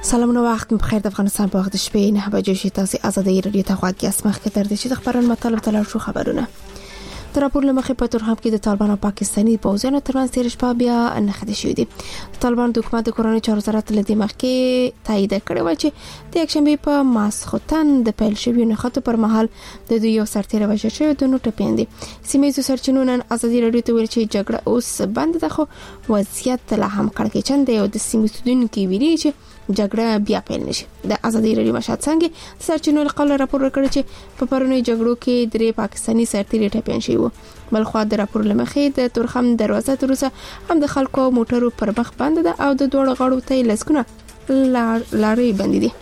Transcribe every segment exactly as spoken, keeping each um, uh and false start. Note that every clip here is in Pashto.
سلامونه وخت بخیر. د افغانستان په وخت شپې نه بجې شي تاسو آزادۍ رادیو ته غواړئ اسمخ کې تر دې چې د خبرونو مطلب تلل شو خبرونه تر راپور لمخې په تورخم کې د طالبان او پاکستاني پوځونو ترمنځ تیر شپه بیا نه خدای شوې دي. طالبان د حکومت د کورونو چارو وزارت له دې مخکې تایید کړی و چې د یکشنبه په ماسختن د پیل شوی نه خطو پر مهال د دوی یو سرتیر وژل شوی د نو ټپیندي. سیمې سرچینو نن آزادۍ رادیو ته ویل چې جګړه اوس بند ده، خو وضعیت لا هم کړکېچن دی او د سیمې سودونکو ویلي چې جګړه بیا پیل نشي. د آزادۍ رادیو مشهد څنګه سرچینو له راپور ورکړي چې په پرونی جګړو کې درې پاکستاني سرتیر ټپیان شوی و. بلخو د راپور لمخې د تورخم دروازه تروسه هم د خلکو موټرو پر مخ بند ده او د دوړ غړو ته لسګونه لارې بندې دي.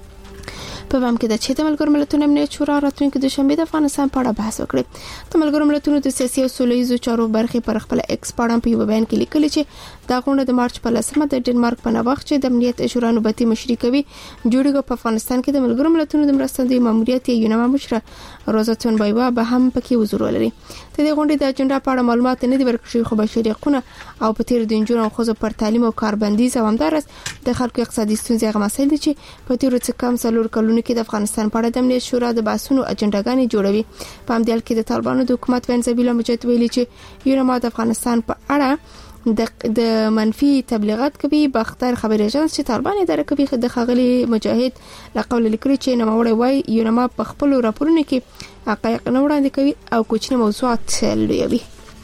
په وام کې د چې د ملګرو ملتونو امنیت شورا راتلونکي د شنبه د افغانستان په اړه بحث وکړي. د ملګرو ملتونو د سیاسي او سولهییزو چارو برخې پر خپل ایکس پاړم په یو بیان کې لیکلي چې دا غونډه د مارچ په لسمه د ډنمارک په نوښت چې د امنیت شورا نوبتي مشري کوي جوړیږي. په افغانستان کې د ملګرو ملتونو د مرستندوی ماموریت یو نامه مشره روزاتون بایوا به هم پکې حضور ولري. د دې غونډې د اجنډا په اړه معلومات نه دي ورکړي، خو بشري حقوقونه او په تیر د انجونو او خزو پر تعلیم او کاربندیز او همدارس د خلکو اقتصادي ستونزې غو مسایل دي چې په تیر څه کم څلور کلونو کې د افغانستان په اړه د امنیت شورا د بحثونو اجنډاګانې جوړوي. په همدې حال کې د طالبانو د حکومت وینځبیل مجد ویلي چې یو نامه د افغانستان په اړه د د منفي تبلیغات کوي. باختر خبري ایجنس چې طالبان اداره کوي د خغلی مجاهد لقول لیکري چې نوموړی وای یو نامه په خپل راپورونو کې حقایق نه وړاندې کوي او کوچنی موضوعات لوي.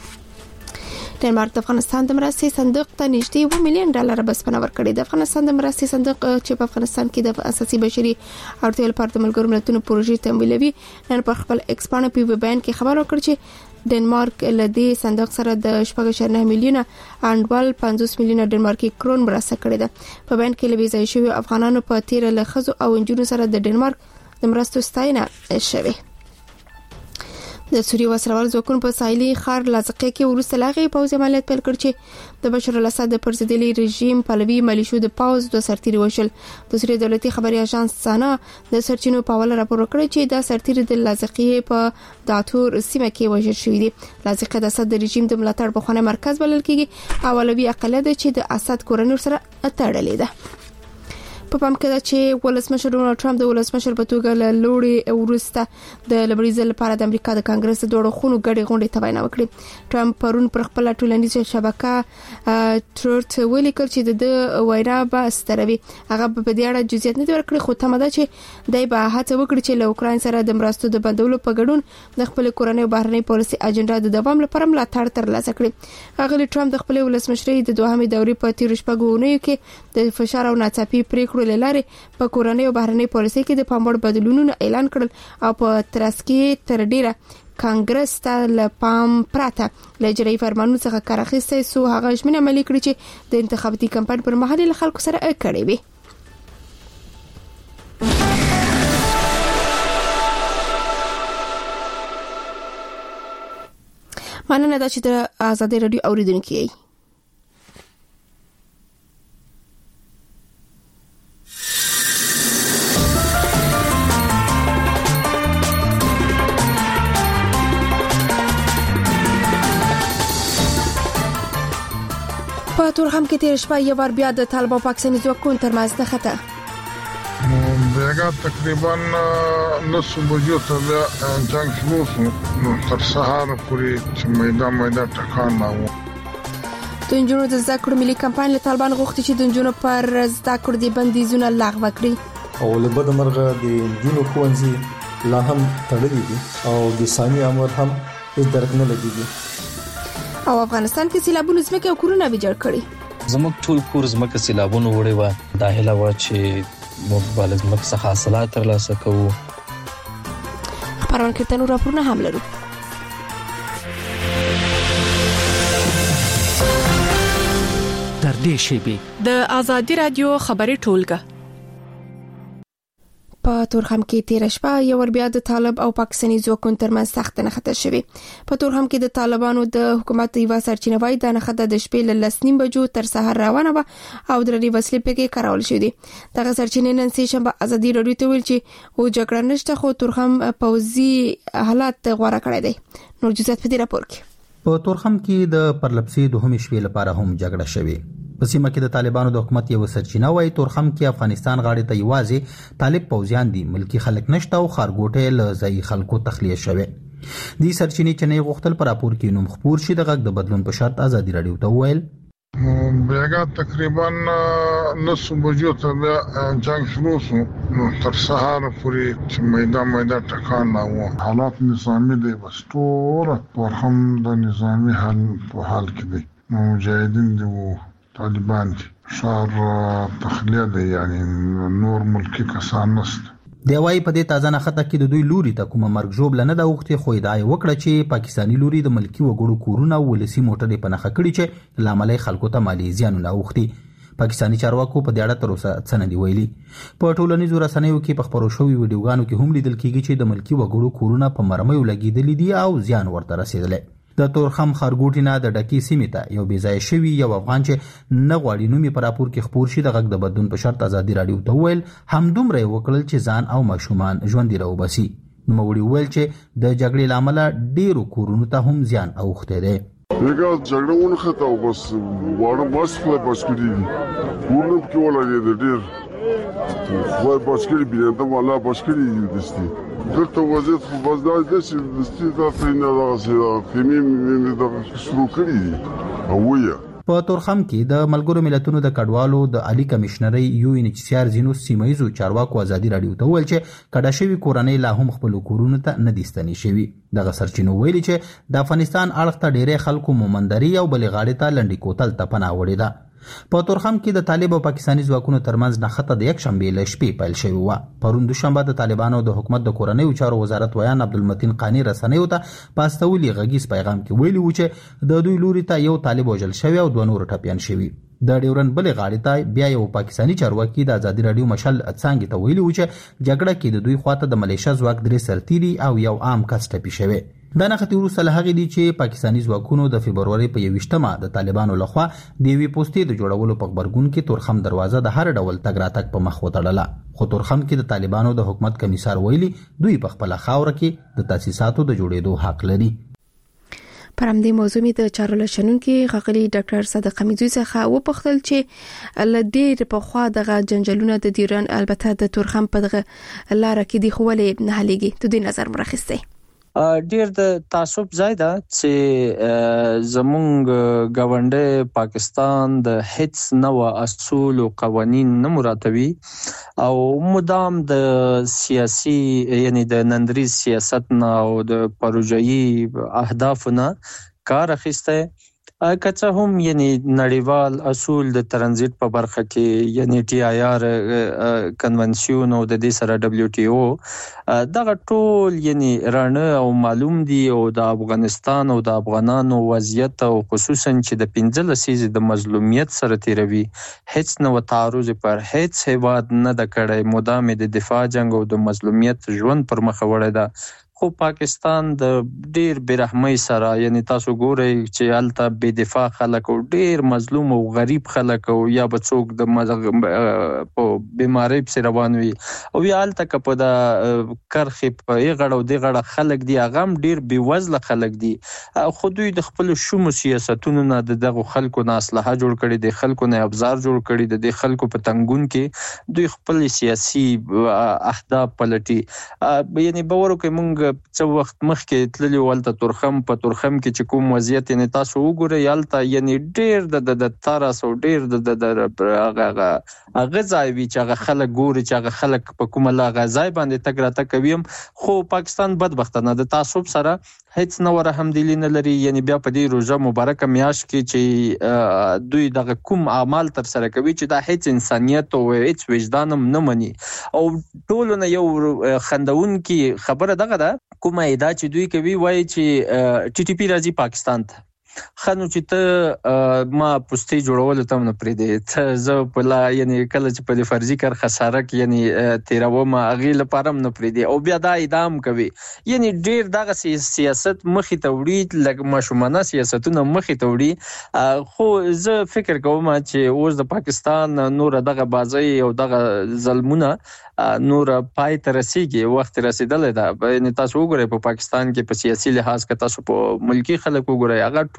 ډنمارک د افغانستان د مرستې صندوق ته نږدې و میلیون ډالر بسپنه ورکړي. د افغانستان د مرستې صندوق چې په افغانستان کې د اساسي بشري اړتیاوو لپاره د ملګرو ملتونو پروژې تمویلوي نن په خپل ایکسپان په بیان کې خبر ورکړ چې ډنمارک له دې صندوق سره د شپږ شر نه میلیونه انډوال پنځوس میلیونه ډنمارکي کرون مرسته کړې ده. په بیان کې لوي ځای شوی افغانانو په تیر له خزو او انجونو سره د ډنمارک د مرستو ستاینه شوی. د سوریې وسلوال ځواکونو په ساحلي ښار لاذقیه کې ورسته لاغي پوځي عملیات پیل کړ چې د بشار الاسد د پرزیدلی رژیم پلوي ملیشو د پاوز د سرتیر وشل. د سوریې دولتي خبري اژانس سانا د سرچینو په حواله راپور کړی چې دا سرتیر د لاذقیه په داتور سیمه کې وژل شوی دی. لاذقیه د اسد د رژیم د ملاتړ په خونه مرکز بلل کیږي. اولوي اقلیت چې د اسد کورنۍ سره تړلې ده. په پام کې ده چې ولسمشر ډونالد ټرمپ د ولسمشر په توګه له لوړې ورسته د لبریزل لپاره د امریکا د کانګرس د دوړو خونو غړي غونډې ته وینا وکړه. ټرمپ پرون پر خپل ټولنیزه شبکه ټرټ ولیکل چې د وینا به ستروي. هغه په دې اړه جزئیات نه ورکړي، خو تمه ده چې دای به هڅه وکړي چې له اوکراین سره د مرستو د بندولو په ګډون د خپل کورنۍ بهرنۍ پالیسي اجنډا د دوام لپاره ملاتړ ترلاسه کړي. هغه ټرمپ د خپل ولسمشرۍ د دوهمې دورې په تیر شپږو اونیو کې د فشار او ناڅاپي پریکړو لاره په کورنۍ او بهرنۍ پالیسي کې د پاموړ بدلونونو اعلان کړل او په ترڅ کې تر ډیره کانګرس ته له پام پراته له اجرایي فرمانونو څخه کار اخیستی سو هغه ژمنه عملي کړې چې د انتخاباتي کمپاین پر مهال له خلکو سره کړې وي. مننه دا چې د آزادۍ رادیو اوریدونکو یې په تورخم کې تیر شپه یو ور بیا د طالبان پاکستاني ځواکونو ترمنځ نه خطه بیګا تقریبا نص بجو ته جنگ شروع شو نو تر سهار پورې میدان میدان ټکان نه و. د انجونو د ذکر ملي کمپاین له طالبان غوښتي چې د انجونو پر ذکر د بندیزونه لغوه کړي او له بده مرغه د دینو ښوونځي لا هم تړلي دي او د ثاني امر هم هیڅ درک نه لګیږي. او افغانستان کې سیلابونه زمکه او کورونه ویجاړ کړي. زموږ ټول کور زمکه سیلابونه وړي و. دا هله و چې موږ بل زمکه څخه حاصلات ترلاسه کوو. خبرونه کې تنو راپورونه هم لرو. تر دې شیبه د آزادۍ رادیو خبري ټولګه په تورخم کې تیر شپه یو ور بیا د طالب او پاکستاني ځواکونو ترمنځ سخت نه خطر شوی. په تورخم کې د طالبانو د حکومت یو سرچینه وای د نه خطر د شپې له لسنیم بجو تر سحر روانه و او درې وسلې پکې کارول شوې دي. دغه سرچینه نن سې شنبه آزادۍ رادیو ته ویل چې او جګړه نشته، خو تورخم پوزي حالات غوړه کړی دی. نور جزئیات په دې راپور کې. په تورخم کې د پرلپسې دوهمې شپې لپاره هم جګړه شوې. په سیمه کې د طالبانو د حکومت یو سرچینه وایي تورخم کې افغانستان غاړې ته یوازې طالب پوځیان دي، ملکی خلک نشته او خارګوټې له ځایي خلکو تخلیه شوی. دې سرچینې چې نه غوښتل پر راپور کې نوم خپور شي د غږ د بدلون په شرط ازادي رادیو ته وویل بیګا تقریبا نصف بجو ته جنگ شروع شو، تر سهار پورې چې میدان میدان ټکان لا و. حالات نظامی دی، بس ټول پر هم د نظامی حال په حال کې دی. مجاهدین دی او طالبان دي، شهر تخلیه دی، یعنی نور ملکی کسان نشته. دی وايي په دې تازه نخته کې د دوی لوري ته کومه مرګ ژوب لنه د وخت خو ادعای وکړه چې پاکستانی لوري د ملکی وګړو کورونه ولسی موټرې په نخښه کړي چې لامل خلکو ته مالی زیانونه اوختي. پاکستانی چارواکو په دې اړه تر اوسه څه نه دی ویلي. په ټولنیزو رسنیو کې په خبرو شوی ویډیوګانو کې هم لیدل کیږي چې د ملکی وګړو کورونه په مرمیو لګیدلې دي او زیان ورته رسیدلی. د تورخم خارګوټي نه د ډکی سیمې ته یو بې ځای شوی یو افغان چې نه غواړي نوم یې په راپور کې خپور شي د غږ د بدلون په شرط ازادي رادیو ته وویل همدومره یې وکړل چې ځان او ماشومان ژوندي راوباسي. نوموړي وویل چې د جګړې له امله ډېرو کورونو ته هم زیان اوښتی دی. دیگه جګړه ونښته او بس واړه بس خدای بچ کړي دي، کورونه پکې ولګېده، ډېر خدای بچ کړي، بینندم الله بچ کړي دستي. دلته وضعیت خو بس دا دی چې دستي دا ترېنه دغسې خیمې مې دغه شروع کړي دي او ویه. په تورخم کې د ملګرو ملتونو د کډوالو د عالی کمشنرۍ یو ان ایچ سی آر ځینو سیمایزو چارواکو ازادي رادیو ته وویل چې کډه شوي کورنۍ لا هم خپلو کورونو ته نه دي ستنې شوي. دغه سرچینو ویلي چې د افغانستان اړخ ته ډېری خلکو مومندري او بلې غاړې ته لنډي کوتل ته پناه وړې ده. په تورخم کې د طالب او پاکستاني ځواکونو ترمنځ نښته د یک شنبې له شپې پیل شوې وه. پرون دوشنبه د طالبانو د حکومت د کورنیو چارو وزارت ویان عبدالمتین قانی رسنیو ته په استولي غږیز پیغام کې ویلي و چې د دوی لوري ته یو طالب وژل شوی او دوه نور ټپیان شوي. د ډیورن بلې غاړې ته بیا یو پاکستاني چارواکي د ازادي رادیو مشل څانګې ته ویلي و چې جګړه کې د دوی خواته د ملیشه ځواک درې سرتیري او یو عام کس ټپي شوی. دا نښتې وروسته له هغې دي چې پاکستاني ځواکونو د فبرورۍ په یوویشتمه د طالبانو لخوا د یوې پوستې د جوړولو په غبرګون کې تورخم دروازه د هر ډول تګ راتګ په مخ وتړله. خو تورخم کې د طالبانو د حکومت کمیسار ویلي دوی په خپله خاوره کې د تاسیساتو د جوړېدو حق لري. پر همدې موضوع می د چارو لشنونکو غغلی ډاکټر صادق حمیدزی څخه وپوښتل چې ل ډېر په خوا دغه جنجالونه د دیران البته د تورخم په دغه لار کې دی خو ولې نه هليږي ته د نظر مرخصته. ډیر د تعصب ځای ده چې زمونږ ګاونډي پاکستان د هیڅ نوع اصول او قوانین نه مراتبي او مدام د سیاسي یعنی د نندریز سیاست نه او د پروژایي اهدافونه کار اخیسته. کچه هم یعنی نړیوال اصول د ترانزیت په برخه کې یعنی ټي آی آر کنونسیون او د دې سره دبليو ټي او دغه ټول یعنی رانه او معلوم دي او د افغانستان او د افغانانو وضعیت او خصوصا چې د پنځه لسیزې د مظلومیت سره تیروي هیڅ نو تعرض پر هیڅ هیواد نه د کړای مدام د دفاع جنگ او د مظلومیت ژوند پر مخ وړی ده. خو پاکستان د ډیر برحمۍ سره یعنی تاسو ګورئ چې الته بې دفاع خلک او ډیر مظلوم او غریب خلک او یا بڅوک د په بیماری په روان وي او یا الته په د کرخې په غړو دی غړه خلک دی هغه ډیر بې وزله خلک دي. خو دوی د خپل شوم سیاستونو نه دغه خلکو نه اصلاح جوړ کړي، د خلکو نه ابزار جوړ کړي، د خلکو په تنګون کې دوی خپل سیاسي اهداف پلټي. یعنی باور کوي مونږ څو وخت مخکې تللی ولته تورخم په تورخم کې چې کوم وضعیت نه تاسو وګورئ یالته یعنی ډیر د د تارس او ډیر د د هغه غځای وی چې هغه خلک ګوري چې هغه خلک په کومه لا غځای باندې تګ راته کوي. خو پاکستان بدبختانه د تعصب سره هیڅ نو رحمدلی نه لري. یعنی بیا په دې روزه مبارکه میاش کې چې دوی دغه کوم اعمال تر سره کوي چې دا هیڅ انسانیت او هیڅ وجدانم نه مني او ټول نه یو خندون کې خبره دغه ده کومه ادا چې دوی کوي وایي چې ټي ټي پی راځي پاکستان ته خنو چې ته ما پوسټي جوړول ته نه پرې دي ته زه په لا یعنی کله چې په فرضي کار خساره کې یعنی تیرو ما اغه لپاره نه پرې دي او بیا دا ادام کوي. یعنی ډیر دغه سیاست مخې ته وړي لکه ماشومانه سیاستونه مخې ته وړي. خو زه فکر کوم چې اوس د پاکستان نور دغه بازي او دغه ظلمونه نور پای ته رسیږي، وخت رسیدلې ده. یعنی تاسو وګورئ په پاکستان کې په سیاسي لحاظ کې تاسو په ملکی خلک وګورئ هغه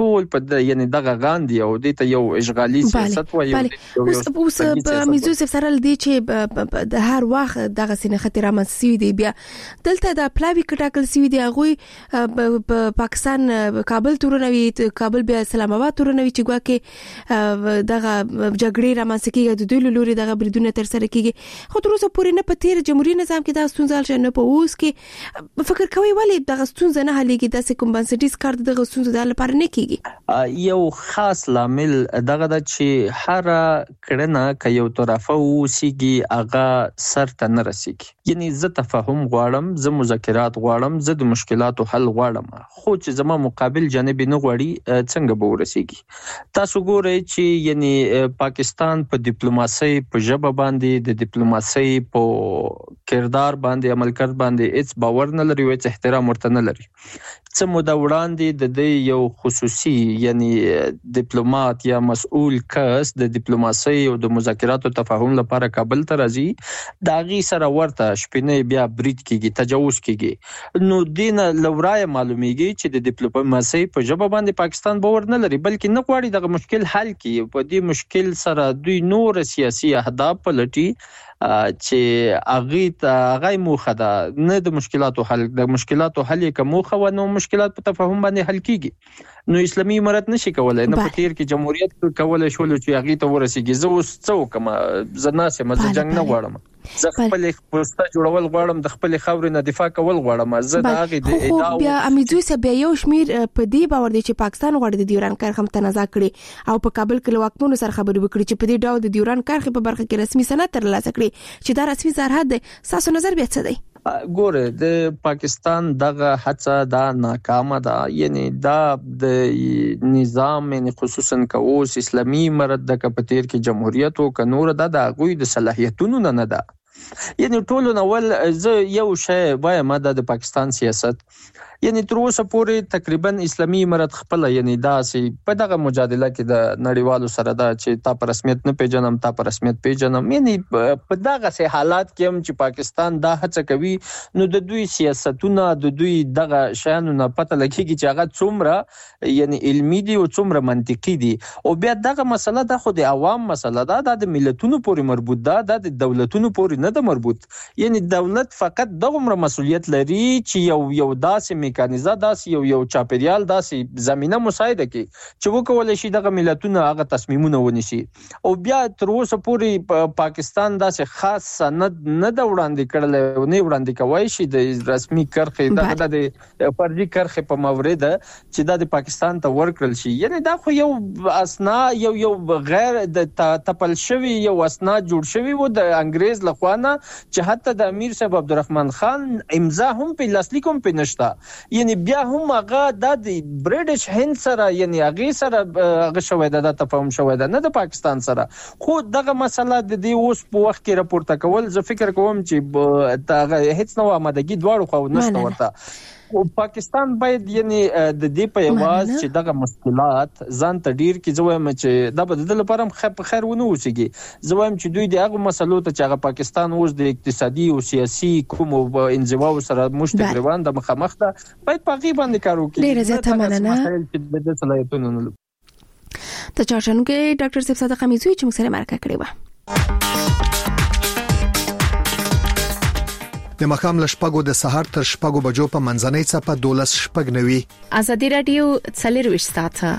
ټول په یعنی دغه غاندي او د ته یو اشغالي سیاست وایي اوس اوس په میزو سره لدی چې د هر وخت دغه سینه خطر رامنځته دی بیا دلته د پلاوی کټاکل سی دی هغه په پاکستان کابل تورنوي کابل بیا اسلام آباد تورنوي چې ګواکې دغه جګړې رامنځته کیږي د دوی لوري دغه بریدونه تر سره کیږي خو تر اوسه پورې نه په تیر جمهوریت نظام کې دا ستونزه شنه په اوس کې فکر کوي ولی دغه ستونزه نه حلېږي د کوم بنسټیز کار دغه ستونزه د لپاره نه کیږي یو خاص لامل دغه د چې هر کړنه ک یو طرفه وسیږي هغه سر ته نه رسیږي یعنی زه تفاهم غواړم زه مذاکرات غواړم زه د مشکلاتو حل غواړم خو چې زما مقابل جانب نه غواړي څنګه به ورسیږي تاسو ګورئ چې یعنی پاکستان په ډیپلوماسي په ژبه باندې د ډیپلوماسي په کردار باندې عمل کړ باندې هیڅ باور نه لري او هیڅ احترام ورته نه لري څه موده وړاندې د دې یو خصوصي یعنی ډیپلوماټ یا مسؤل کس د ډیپلوماسي او د مذاکراتو تفاهم لپاره کابل ته راځي دا غي سره ورته شپنه بیا برید کیږي تجاوز کیږي نو دین لورای معلومیږي چې د ډیپلوماسي په ژبه باندې پاکستان باور نه لري بلکې نه غواړي دغه مشکل حل کړي په دې مشکل سره دوی نور سیاسي اهداف پلټي چې اغه ته غي موخه ده نه د مشکلاتو حل د مشکلاتو حل کوم خو نو مشکلات په تفاهم باندې حل کیږي نو اسلامي امارت نشي کولای نه په تیر کې جمهوریت کولای شول چې اغه ته ورسیږي زه اوس څو کوم زناسه مزه جنگ نه غواړم زه خپل پوسټه جوړول غواړم د خپل خاورې نه دفاع کول غواړم زه دا غي د ادعا بیا امیدوي سه بیا یو شمیر په دې باور دي چې پاکستان غواړي د دیوران کرخه متنازع کړي او په کابل کې واکمنو سره خبرې وکړي چې په دې ډول د دیوران کرخه په برخه کې رسمي سند ترلاسه کړي چې دا رسمي سرحد دی تاسو نظر بیا څه دی ګوره د پاکستان دغه هڅه دا ناکامه ده یعنی دا د نظام یعنی خصوصا کوس اسلامي امارت د کپتیر کې جمهوریت او کنور د غوی د صلاحیتونو نه نه ده یعنی ټول نوول زه یو شی وایم د پاکستان سیاست یعنی تر اوسه پورې تقریبا اسلامي امارت خپل یعنی داسې په دغه مجادله کې د نړیوالو سره دا چې تا په رسمیت نه پیژنم تا په رسمیت پیژنم یعنی په دغه سه حالات کې هم چې پاکستان دا هڅه کوي نو د دوی سیاستونه د دوی دغه شانو نه پته لګیږي چې هغه څومره یعنی علمي دي او څومره منطقي دي او بیا دغه مسله د خو د عوام مسله ده د ملتونو پورې مربوط ده د دولتونو پورې نه ده مربوط یعنی دولت فقط دغه مسؤلیت لري چې یو یو داسې میکانیزه داسې یو یو چاپیریال داسې زمينه مساعده کوي چې وکولای شي دغه ملتونه هغه تصمیمونه ونیسي او بیا تر اوسه پورې پاکستان داسې خاص سند نه د وړاندې کړل او نه وړاندې کوي شي د رسمي کرخې دغه د فرضي کرخې په مورید چې د پاکستان ته ورکړل شي یعنی دا خو یو اسنا یو یو غیر د تپل شوی یو اسنا جوړ شوی و د انګريز لخوانه چې حتی د امیر صاحب عبدالرحمن خان امضا هم په لاسلیک هم په نشتا یعنی بیا هم هغه د برټش هند سره یعنی هغه سره هغه شوی د تفاهم شوی د نه د پاکستان سره خو دغه مسله د دې اوس په وخت کې راپورته کول زه فکر کوم چې دا هیڅ نو آمادګي دواړو خو نشته ورته او پاکستان باید یعنی د دې په یواز چې دغه مشکلات ځان ته ډیر کې زویم چې د بدل لپاره خپ خیر ونه وسیږي زویم چې دوی د هغه مسلو ته چې هغه پاکستان اوس د اقتصادي او سیاسي کوم انزوا سره مشت روان د مخامخ ده باید په غیبه باندې کار وکړي ډیر زیاته مننه چې د صلاحیتونو ته چارچنګ ډاکټر صاحب صادق حمیدوی چې موږ سره مرکه کړې و د مخام لشپګو د سحر تر شپګو بجو په منځنۍ چپه دولس شپګ نوي ازادي رادیو څلرويش ساعته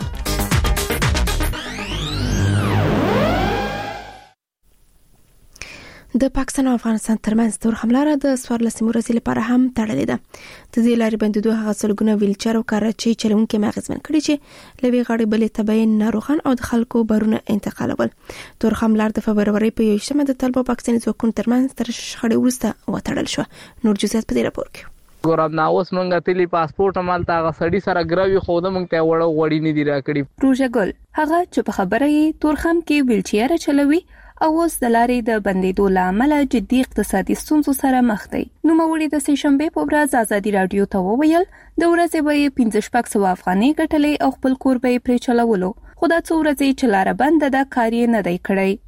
د پاکستان او افغانستان ترمنځ تور حمله د سوارلسمې ورځې لپاره هم تړلې ده د دې لارې بندیدو هغه سلګونه ویلچر او کارچې چلونکي مغزمن کړي چې لوي غاړي بلې تبعین ناروغان او د خلکو بارونه انتقالول تور حمله د فبرवरी په یوشتمه د طالبان پاکستاني ځواکونو ترمنځ تر شخړې وروسته وتړل شو نور جزئیات په دې راپور کې ګورم نو اوس مونږه تلی پاسپورت عمل تا غسړی سره ګراوي خو د مونږ ته وړو وړی نه دی راکړي روزه ګل هغه چې په خبره یې تورخم کې ویلچیر چلوي او اوس د لارې د بندیدو لامل جدي اقتصادي ستونزو سره مخ دی نو موري د سې شنبه په ورځ ازادي رادیو ته وویل د ورځې به پنځه شپږ سو افغانۍ ګټلې او خپل کور به پرې چلولو خو دا څو ورځې چې لار بند ده کاری نه دی کړی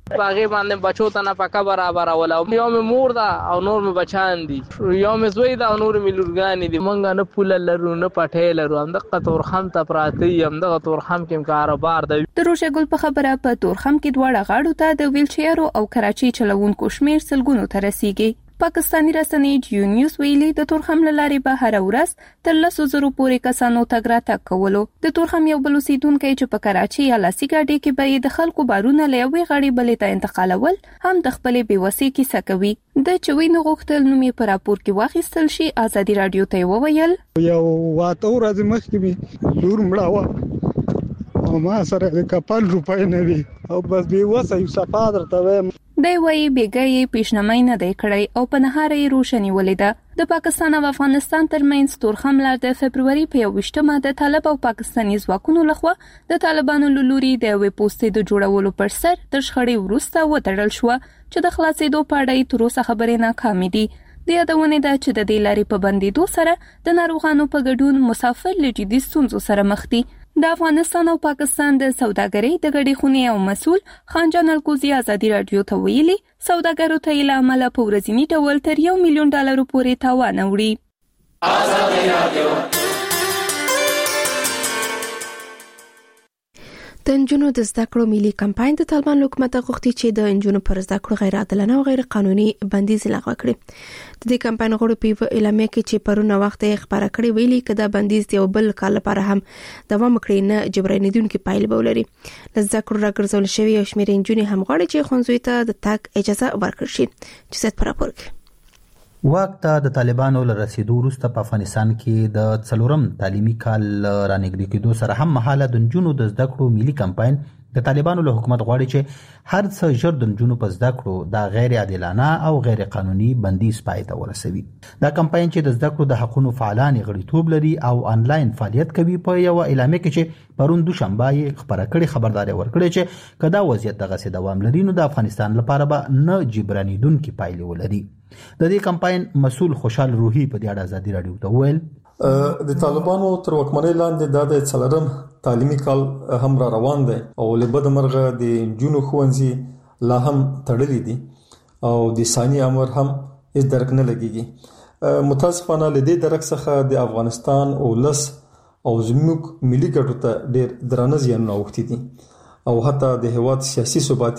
باغې باندې بچو ته نه پکا برابر ول او یو مې مور دا او نور مې بچان دي یو مې زوی دا او نور مې لورګان دي مونږ نه پوله لرو نه پټه لرو هم د تورخم ته پراتی هم د تورخم کې کاروبار دی. د روشه ګل په خبره په تورخم کې دواړه غاړو ته د ویلچیرو او کراچي چلوونکو شمیر سلګونو ته رسیږي. پاکستانی رسنۍ جیو نیوز ویلي د تورخم لارې به هر ورځ تر لسو زرو پورې کسانو تګ راتګ کولو. د تورخم یو بل اوسیدونکی چې په کراچي یا لاسي ګاډي کې به د خلکو بارونه له یوې غاړې بلې ته انتقالول هم د خپلې بېوسۍ کیسه کوي. د چوي نه غوښتل نوم یې په راپور کې واخیستل شي. ازادي رادیو ته وویل یو واته ورځ مخکې به لور مړه وه او ما سره د کپل روپۍ نه وي او بس بېوسه یو صفا درته وایم. دی وایي بېګا یې پیشنمای نه دی کړی او په نهاره یې روښنې ولیده. د پاکستان او افغانستان ترمنځ تورخم لار د فبروري په یوویشتمه د طالب او پاکستاني ځواکونو لخوا د طالبانو له لوري د یوې پوستې د جوړولو پر سر تر شخړې وروسته وتړل شوه چې د خلاصېدو په اړه یې تر اوسه خبرې ناکامې دي. د یادونې ده چې د دې لارې په بندېدو سره د ناروغانو په ګډون مسافر له جدي ستونزو سره مخ دي. د افغانستان او پاکستان د سوداګرۍ د ګډې خونې او مسؤل خانجان الکوزي ازادي رادیو ته ویلي سوداګرو ته یې له امله په ورځني ډول تر یو میلیون ډالرو پورې تاوان اوړي. ازادي رادیو د نجونو د زده کړو ملي کمپاین د طالبان حکومت غوښتي چې د نجونو پر زده کړو غیر عادلانه او غیر قانوني بندیز لغوه کړي. د دې کمپاین غړو په اعلامیه کې چې پرونه وخت یې خبره کړې ویلي کدا بندیز دی بل کال لپاره هم دوام کړي نه جبرانیدونکو پایله به ولري. د زده کړو راګرځول شوی او شمېر نجونې هم غواړي چې خونځوي ته د تګ اجازه ورکړي شي. چې ست پر راپور کې واک ته د طالبانو له رسیدو وروسته په افغانستان کې د څلورم تعلیمي کال رانږدې کېدو سره هم مهاله د نجونو د زده کړو ملي کمپاین د طالبانو له حکومت غواړي چې هر څه ژر د نجونو په زده کړو د غیر عادلانه او غیر قانوني بندیز پای ته ورسوي. دا کمپاین چې د زده کړو د حقوقو فعالان غړیتوب لري او انلاین فعالیت کوي په یو اعلامیه کې چې پرون دوشنبه یې خبره کړې خبرداري ورکړې چې کدا وضعیت دغه سي دوام لري نو د افغانستان لپاره به نه جبرانیدونکو پایلې ولري. د دې کمپاین مسؤل خوشحال روحي په دې اړه ازادي رادیو ته ویل د طالبانو تر واکمنۍ لاندې د څلورم تعلیمي کال هم را روان دی او له بده مرغه د جنونو ښوونځي لا هم تړلي دي او د ثاني امر هم هیڅ درک نه لګيږي. متاسفانه له دې درک څخه د افغانستان او لس او زموږ ملي ګټو ته ډېر درانه زیانونه اوښتي دي او حتی د هیواد سیاسي ثبات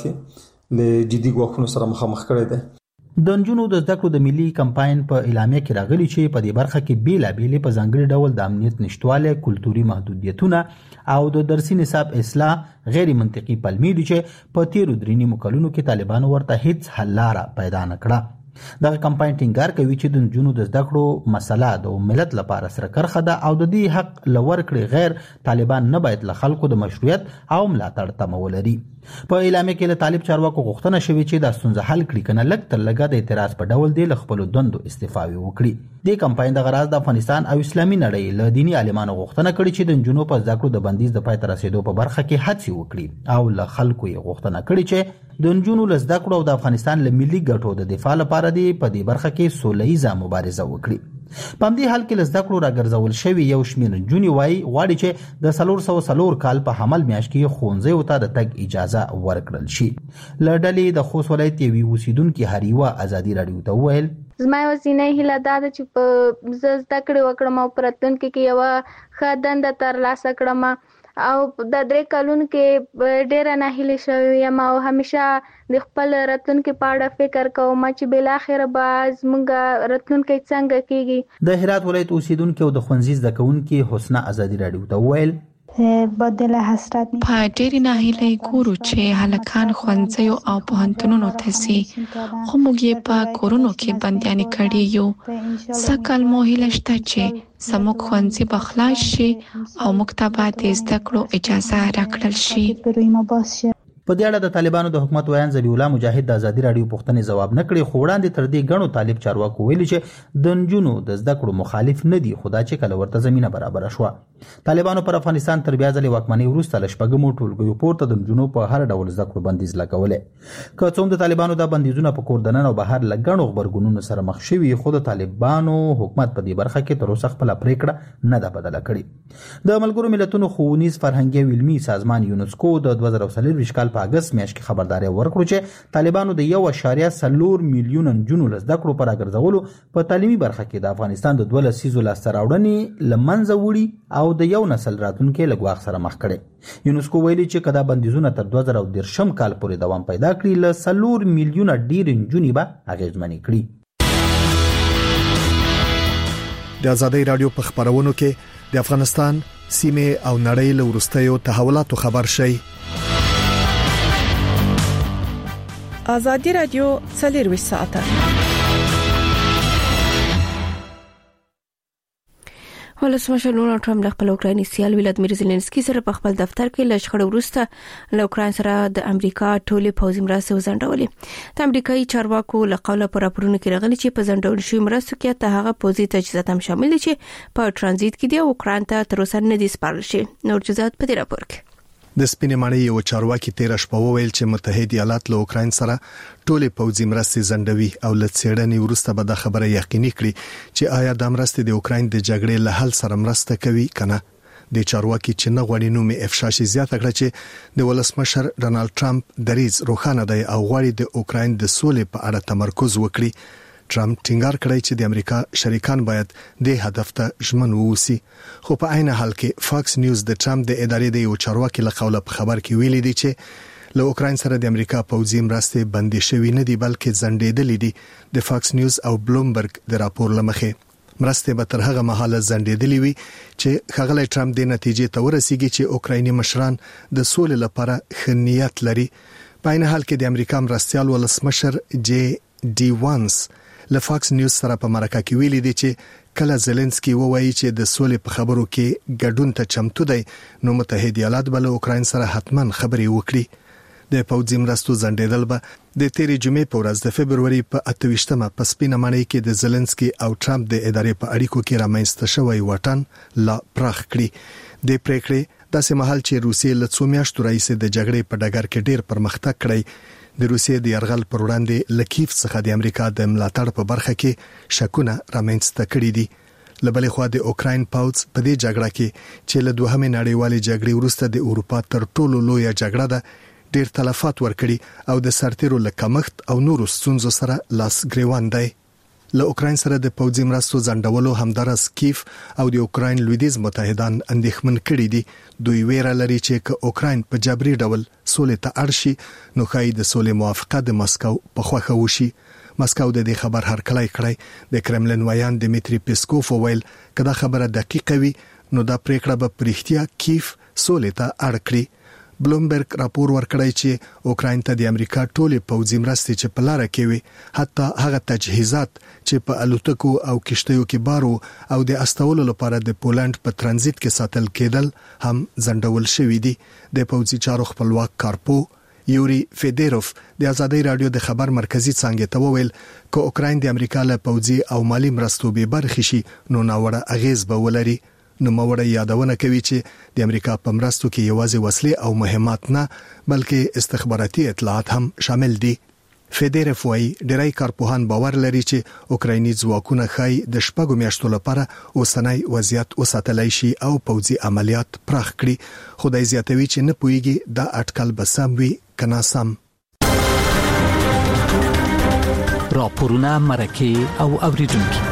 له جدي ګواښونو سره مخامخ کړی دی. د نجونو د زده کړو د ملي کمپاین په اعلامیه کې راغلي چې په دې برخه کې بیلابېلې په ځانګړي ډول د امنیت نشټواله کلتوري محدودیتونه او د درسي نصاب اصلاح غیر منطقي پلمې دي چې په تیرو درې نیمو کلونو کې طالبانو ورته هیڅ حل لاره پیدا نه کړه. دغه کمپاین ټینګار کوي چې د نجونو د زده کړو مسله د ملت لپاره سره کرخه ده او د دې حق لور کړي غیر طالبان نه باید له خلکو د مشروعیت او ملاتړ تمه ولري. په اعلامیه کې له طالب چارواکو غوښتنه شوې چې د ستونزه حل کړي کنه لږ تر لږه د اعتراض په ډول دی له خپل دندو استعفا وکړي. د کمپاین د غراض د افغانستان او اسلامي نړۍ له دینی عالمانو غوښتنه کړې چې د نجونو په زده کړو د بندیز د پای ته رسیدو په برخه کې هڅې وکړي او له خلکو یې غوښتنه کړې چې د نجونو له زده کړو او د افغانستان له ملي ګټو د دفاع لپاره دی په دې برخه کې سوله‌ییزه مبارزه وکړي. په دې حال کې لزده کړو راګرځول شوی یو شمېر نجونې وایي غواړي چې د څلور سوه څلور کال په حمل میاشت کې ښوونځیو ته د تګ اجازه ورکړل شي. له ډلې د خوست ولایت یوې اوسیدونکې هریوه ازادي رادیو ته وویل زما یوازینۍ هیله دا ده چې په زه زده کړې وکړم او په راتلونکي کې یوه ښه دنده ترلاسه کړم او د درې کلونو کې ډېره ناهیلې شوې یم او همیشه د خپل راتلونکي په اړه فکر کوم چې بالاخره به زموږ راتلونکی څنګه کیږي. د هرات ولایت اوسیدونکو د ښوونځي زده کوونکي حسنه ازادي رادیو ته وویل بدل حسرت په ډېرې ناهیلۍ ګورو چې هلکان ښوونځیو او پوهنتونونو ته ځي خو موږ یې په کورونو کې بندیانې کړي یو. سږ کال مو هیله شته چې زموږ ښوونځي به خلاص شي او موږ ته به د زده کړو اجازه راکړل شي. په دې اړه د طالبانو د حکومت ویان ذبیح الله مجاهد د ازادي رادیو پوښتنې ځواب نه کړي خو وړاندې تر دې غنو طالب چارواکو ویلي چې د نجونو د زده کړو مخالف نه دي خو دا چې کله ورته زمينه برابر شوه. طالبانو پر افغانستان تر بیا ځلې واکمنۍ وروسته له شپږمو ټولګیو پورته د نجونو په هر ډول زده کړو بندیز لګولې. که څوم د طالبانو د بندیزونه په کور دننه او بهر له غنو خبرګونونو سره مخ شوي خو د طالبانو حکومت په دې برخه کې تر اوسه خپل پریکړه نه ده بدله کړې. د ملګرو ملتونو ښوونیز فرهنګي او علمي سازمان یونسکو د دوه زره څلور کال په اگست میاشت کې خبرداري ورکړه چې طالبانو د یو اشاریه څلور میلیون جنونو لزده کړو پر راګرځولو په تعلیمي برخه کې د افغانستان د دوه لسیزو لاسته راوړنې لمنځه وړي او د یو نسل راتلونکي لګواغ سره مخ کړي. یونسکو ویلي چې کدا بندیزونه تر دوه زره دېرشم کال پورې دوام پیدا کړي ل څلور میلیونه ډیر نجونې به اغیزمنې کړي. د ازادي رادیو په خبرونو کې د افغانستان سیمه او نړۍ له ورستیو تحولاتو خبر شي. ازادي رادیو څلور ساعته ولسمشر ډونالد ټرمپ د خپل اوکراني سیال ولادیمیر زيلنسکي سره په خپل دفتر کې ل شخړې وروسته له اوکران سره د امریکا ټولې پوځي مرستې وزنډولې. د امریکایي چارواکو له قوله پر راپورونو کې راغلي چې په زنډول شوی مرستو کې ته هغه پوځي تجهیزات هم شامل دي چې په ترانزیت کې دي او اوکران ته تر اوسه نه دي سپارل شوي. نور جزئیات په دې راپور کې. د سپینې ماڼۍ یو چارواکي تیر شپه وویل چې متحده ایالات له اوکران سره ټولې پوځي مرستې زندوي او له څېړنې وروسته به د خبره یقیني کړي چې آیا د مرستې د اوکران د جګړې له حل سره مرسته کوي کنه. د چارواکي چې نه غوړي نوم افشا شي زیاته کړه چې د ولسمشر ډونالد ټرمپ دریز روښانه دی او غوړي د اوکران د سولې په اړه تمرکز وکړي. ټرمپ ټینګار کړی چې د امریکا شریکان باید د هدف ته ژمن ووسی. خو په عین حال کې فاکس نیوز د ټرمپ د ادارې د یو چارواکي له قوله په خبر کې ویلي دی چې له اوکران سره د امریکا پوځي مرستې بندي شوې نه دي بلکې ځنډېدلې دي. د فاکس نیوز او بلومبرګ د راپور لمخې مرستې به تر هغه مهاله ځنډېدلې وي چې ښاغلی ټرمپ د نتیجې ته ورسیږي چې اوکرایني مشران د سولې لپاره ښه نیت لري. په عین حال کې د امریکا مرستيال ولسمشر جی ډي وانس له فاکس نیوز سره په مرکه کې ویلي دی چې کله زيلنسکي ووایي چې د سولې په خبرو کې ګډون ته چمتو دی نو متحده ایالات بل اوکران سره حتما خبرې وکړي. د پوځي مرستو ځنډېدل به د تیرې جمعې په ورځ د فبرवरी په اته ویشتمه په سپینه ماڼۍ کې د زيلنسکي او ټرمپ د ادارې په اړیکو کې رامنځته شوی وټن لا پراخ کړی. د پریکړې داسې مهال چې روسیې له څو میاشتو راهیسې د جګړې په ډګر کې ډیر پرمختګ کړی. د روسیې د يرغل پر وړاندې لکیف څخه د امریکا د ملاتړ په برخه کې شکونه رامنځته کړي دي. لبلې خو د اوکراین پوځ په دې جګړه کې چې له دوهمې نړیوالې جګړې وروسته د اروپا تر ټولو لویه جګړه ده ډیر تلفات ورکړي او د سرتیرو لکمښت او نورو ستونزو سره لاس ګریوان دی. له اوکراین سره د پوځي مرستو ځنډولو همدارس کیف او د اوکراین لویدیز متحدان اندېښمن کړي دي. دوی ویره لري چې که اوکراین په جبري ډول سولې ته اړ شي نو ښایي د سولې موافقه د مسکو په خوښه وشي. مسکو د دې خبر هرکلی کړی. د کرملین ویان دمیټری پیسکوف ویل کدا خبره دقیقه وي نو دا پریکړه به پرختیا کیف سولې ته اړ کړي. بلومبرګ راپور ورکړی چې اوکراین ته د امریکا ټولې پوځي مرستې چې په لار کې وي حتی هغه تجهیزات چې په الوتکو او کشتیو کې بارو او د استولو لپاره د پولند په ترانزیت کې ساتل کېدل هم ځنډول شوې دي. د پوځي چارو خپلواک کارپو یوري فیدروف د ازادي رادیو د خبر مرکزی څنګه ته وویل چې اوکراین د امریکا له پوځي او مالی مرستو به برخې شي نو ناوړه اغیز به ولري. نو موړه یادونه کوي چې د امریکا په مرستو کې یوازې وسلې او مهمات نه بلکې استخباراتي اطلاعات هم شامل دي. فیدروف وايي ډیری کارپوهان باور لري چې اوکرایني ځواکونه خای د شپږو میاشتو لپاره اوسنۍ وضعیت وساتلای شي او پوځي عملیات پراخ کړي. خدای زیاتوي چې نه پويږي دا اټکل به سم وي کنا سم. راپورونه مرکه او اوریدونکو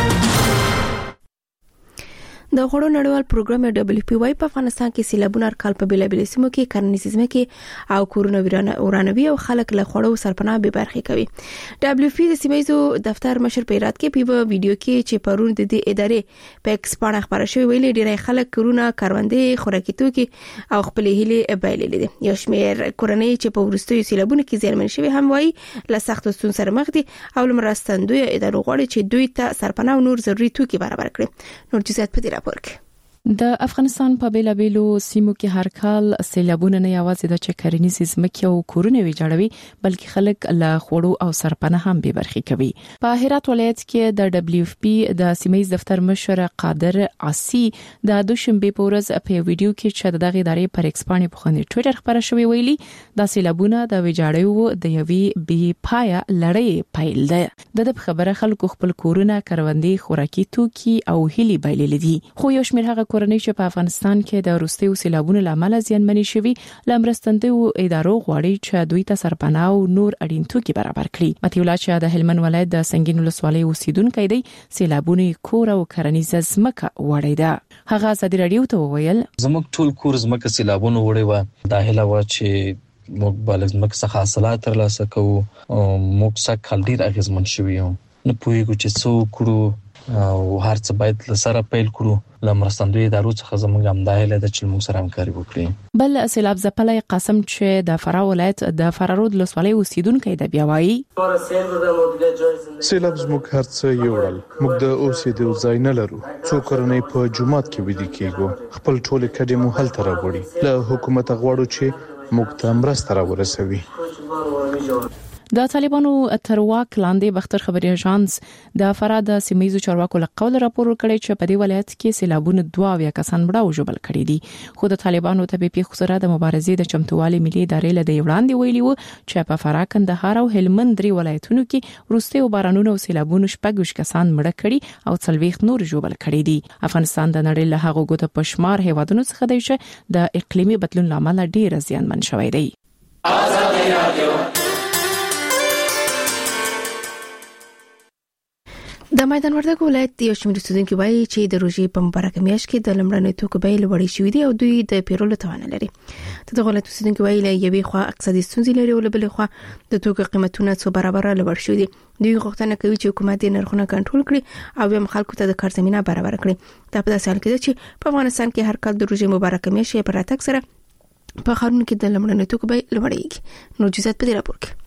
د غوړو نړیوال پروګرام دبليو پی واي په افغانستان کې سیلابونه کال په بیلابل سیمو کې کرنیز ځمکې او کورونه ورانوي او خلک له غوړو سرپناه به برخې کوي. دبليو پی د سیمایزو دفتر مشر پیرات کې په ویډیو کې چې پرون د دې ادارې په ایکس باندې خبره شوې ویلي ډیری خلک کورونه کاروندې خوراکي توکي او خپل هیله بایللې دي. یو شمېر کورنۍ چې په ورستیو سیلابونو کې زیانمن شوي هم وایي له سخت ستونزو سره مخ دي او لمرستندوی ادارو غواړي چې دوی ته سرپناه او نور ضروري توکي برابر کړي. نور جزئیات په دې راپور د افغانستان په بیلابیلو سیمو کې هر کال سیلابونه نه یوازې د چکرنیز ځمکې او کورونه ویجاړوي بلکې خلک له خوړو او سرپناه هم به برخې کوي. په هرات ولایت کې د دبليو اف پی د سیمایي دفتر مشر قادر عاصي د دوشنبه په ورځ په ویډیو کې چې دغه ادارې پر ایکس باندې په خنډ ټوئیټر خبره شوې ویلي د سیلابونه د ویجاړیو د یوې بي پایا لړۍ پیل ده. د خبره خلکو خپل کورونه کروندې خوراکي توکي او هلي بایلل دي. خو یو شمېر هغه کورنۍ چې په افغانستان کې د روسي سیلابونو لامل زیانمنې شوي لمرستندوی ادارو غواړي چې دوی ته سرپناه او نور اړین توکي برابر کړي. متي الله چې د هلمند ولایت د سنگین ولسوالۍ اوسیدونکو دی سیلابونو کور او کرنیزه ځمکه وړي ده. هغه ازادي رادیو ته وویل زموږ ټول کور ځمکه سیلابونو وړي و. دا هله و چې موږ بالغ مکه څخه حاصلات ترلاسه کوو. موږ څخه کال ډیر اغیزمن شوی یو. نه پوهیږو چې څو کړو او هر څه باید لسره پیل کړو. لمرستندوی ادارو څخه زموږ هم دا هله د چې موږ سره همکاري وکړي. بل سیلاب ځپلای قاسم چې د فراه ولایت د فرارود ولسوالۍ اوسیدونکو دی بیا وایي سیلاب زموږ هر څه یوړل. موږ د اوسېدو ځای نه لرو. څو کورنۍ په جومات کې ودی کېږو. خپل ټول کډې مو هلته راوړي. له حکومت غواړو چې موږ ته مرسته راورسوي. د طالبانو تر واک لاندې بختر خبري اژانس د فراه د سیمایي چارواکو له قول راپور ورکړی چې په دې ولایت کې سیلابونه دوه یا کسان مړه او ژوبل کړي دي. خو د طالبانو ته په پیښو سره د مبارزې د چمتووالي ملي ادارې له دی وړاندې ویلي وو چې په فراه کندهار او هلمند درې ولایتونو کې روسي او بارانونو او سیلابونو شپږ کسان مړه کړي او څلوېښت نور ژوبل کړي دي. افغانستان د نړۍ له هغو ګوته پشمار هیوادونو څخه دی چې د اقلیمي بدلون لامل ډیر زیانمن شوی دی. آزادي رادیو د میدان وردګ ولایت یو شمېر اوسیدونکو وایي چې د روژې په مبارکه میاشت کې د لمړنۍ توکو بیې لوړې شوې دي او دوی د پیرولو توان لري. د ولایت اوسیدونکو وایي له یوې خوا اقتصادي ستونزې لري او له بلې خوا د توکو قیمتونه څو برابر لوړ شوي دي. دوی غوښتنه کوي چې حکومت یې نرخونه کنټرول کړي او بیا خلکو ته د کار زمينه برابر کړي. دا په داسې حال کې ده چې په افغانستان کې هر کال د روژې مبارکه میاشت په راتګ سره په خارونو کې د لمړنۍ توکو بیې لوړېږي. نو جزئیات په دې راپور کې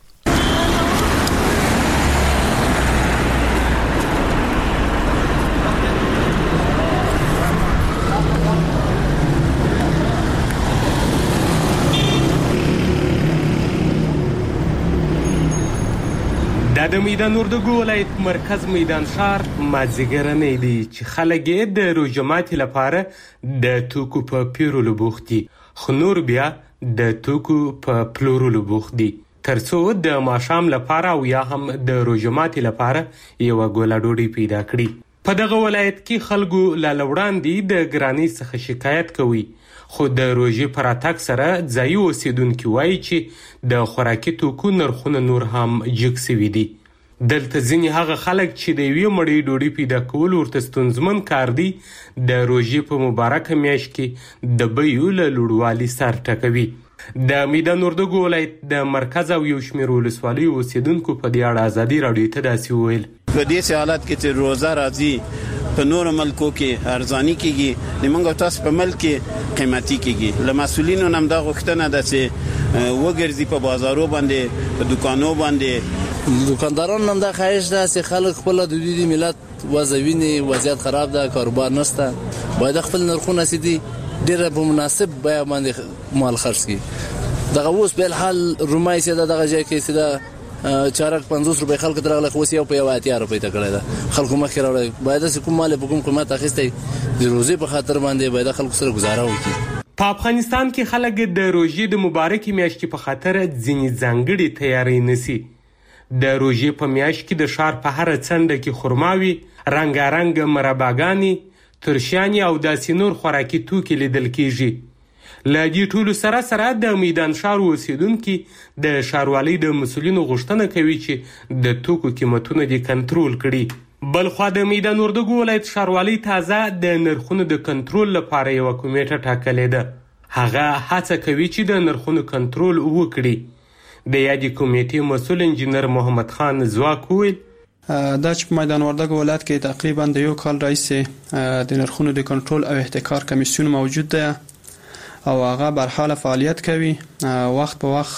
د میدان وردګو ولایت مرکز میدان شهر مازیګرنۍ دی چې خلک د روژه ماتي لپاره د توکو په پیرولو بوخت دي. خو نور بیا د توکو په پلورلو بوخت دي ترڅو د ماښام لپاره او یا هم د روژه ماتي لپاره یو ګوله ډوډۍ پیدا کړي. په دغه ولایت کې خلکو لا وړاندې د ګرانۍ څخه شکایت کوي. خو د روژې پر اتاک سره ځایي اوسیدونکي وایي چې د خوراکي توکو نرخونه نور هم جګ شوي دي. دلته ځینې هغه خلک چې د یوې مړۍ ډوډۍ پیدا کول ورته ستونزمن کار دی د روژې په مبارکه میاشت کې د بیو له لوړوالي سر ټکوي. د میدان وردګو ولایت د مرکز او یو شمېر ولسوالیو اوسیدونکو په دې اړه ازادي راډیو ته داسې وویل په دې حالت کې چې روزه راځي په نور ملکو کې ارزاني کیږي نیمنګ تاسو په ملک کې قیمتي کیږي. له مسولینو هم دا غوښتنه ده چې وګرځي په بازارو باندې په دکانو باندې دکانداران هم دا خواهش ده چې خلک خپل د دوی ملت وضعینه وضعیت خراب ده کاروبار نشته باید خپل نرخونه سدي ډیره په مناسب بیه باندې مال خرڅ کړي. دغه اوس په حال رومای سي دغه ځای کې سده چارک پنځوس روپۍ خلک درغله خو یو په یو اتیا روپۍ ته کړی ده. خلکو مخې راوړي باید چې کوم مال په کوم قیمت اخیستی د روزي په خاطر باندې باید خلکو سره گزاره وکړي. په افغانستان کې خلک د روژې د مبارکې میاشتې په خاطر ځینې ځانګړي تیاری نسی. د روژې په میاشت کې د ښار په هر څنډه کې خرماوي رنګارنګ مرباګانې ترشیانې او داسې نور خوراکي توکي لیدل کیږي. له دې ټولو سره سره د میدان ښار اوسیدونکي د ښاروالۍ د مسؤلینو غوښتنه کوي چې د توکو قیمتونه دې کنټرول کړي. بلخوا د میدان وردګو ولایت ښاروالۍ تازه د نرخونو د کنټرول لپاره یوه کمیټه ټاکلې ده. هغه هڅه کوي چې د نرخونو کنټرول وکړي. د یادې کمیټې مسؤل انجینر محمد خان زواک وویل دا چې په میدان وردګو ولایت کې تقریبا د یو کال راهیسې د نرخونو د کنټرول او احتکار کمیسیون موجود ده او هغه برحاله فعالیت کوي. وخت په وخت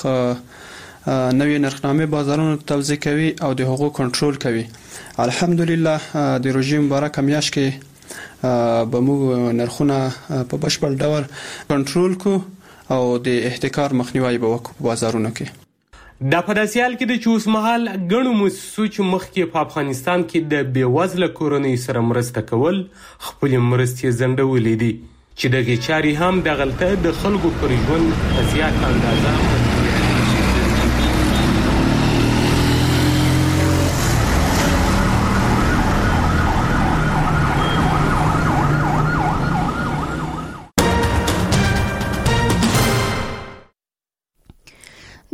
نوې نرخنامې بازارونو توزیع کوي او د حقوق کنټرول کوي. الحمدلله د روژې مبارکه میاشت کې به موږ نرخونه په بشپړ ډول کنټرول کو او د احتکار مخنیوي به وکړو په بازارونو کې. دا په داسې حال کې د چې اوس مهال ګڼو موسسو چې مخکې په افغانستان کې د بېوزله کورنیو سره مرسته کول خپلې مرستې ځنډولې دي چې دغې چارې هم دغلته د خلکو پر ژوند په زیاته اندازه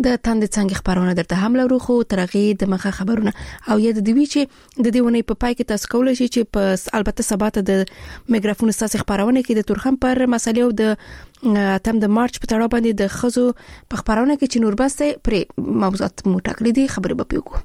د تند څنګه خبرونه درته هم لرو خو ترغه د مخه خبرونه او یا د دوی چې د دې ونې په پای کې تاسو کولای شئ چې په البته سبات د میکروفون ساسي خبرونه کې د تورخم پر مسلې او د تم د مارچ په تړاو باندې د خزو په خبرونه کې چې نور بسته پر موضوعات مو ټاکلي دي خبرې به پیوکو.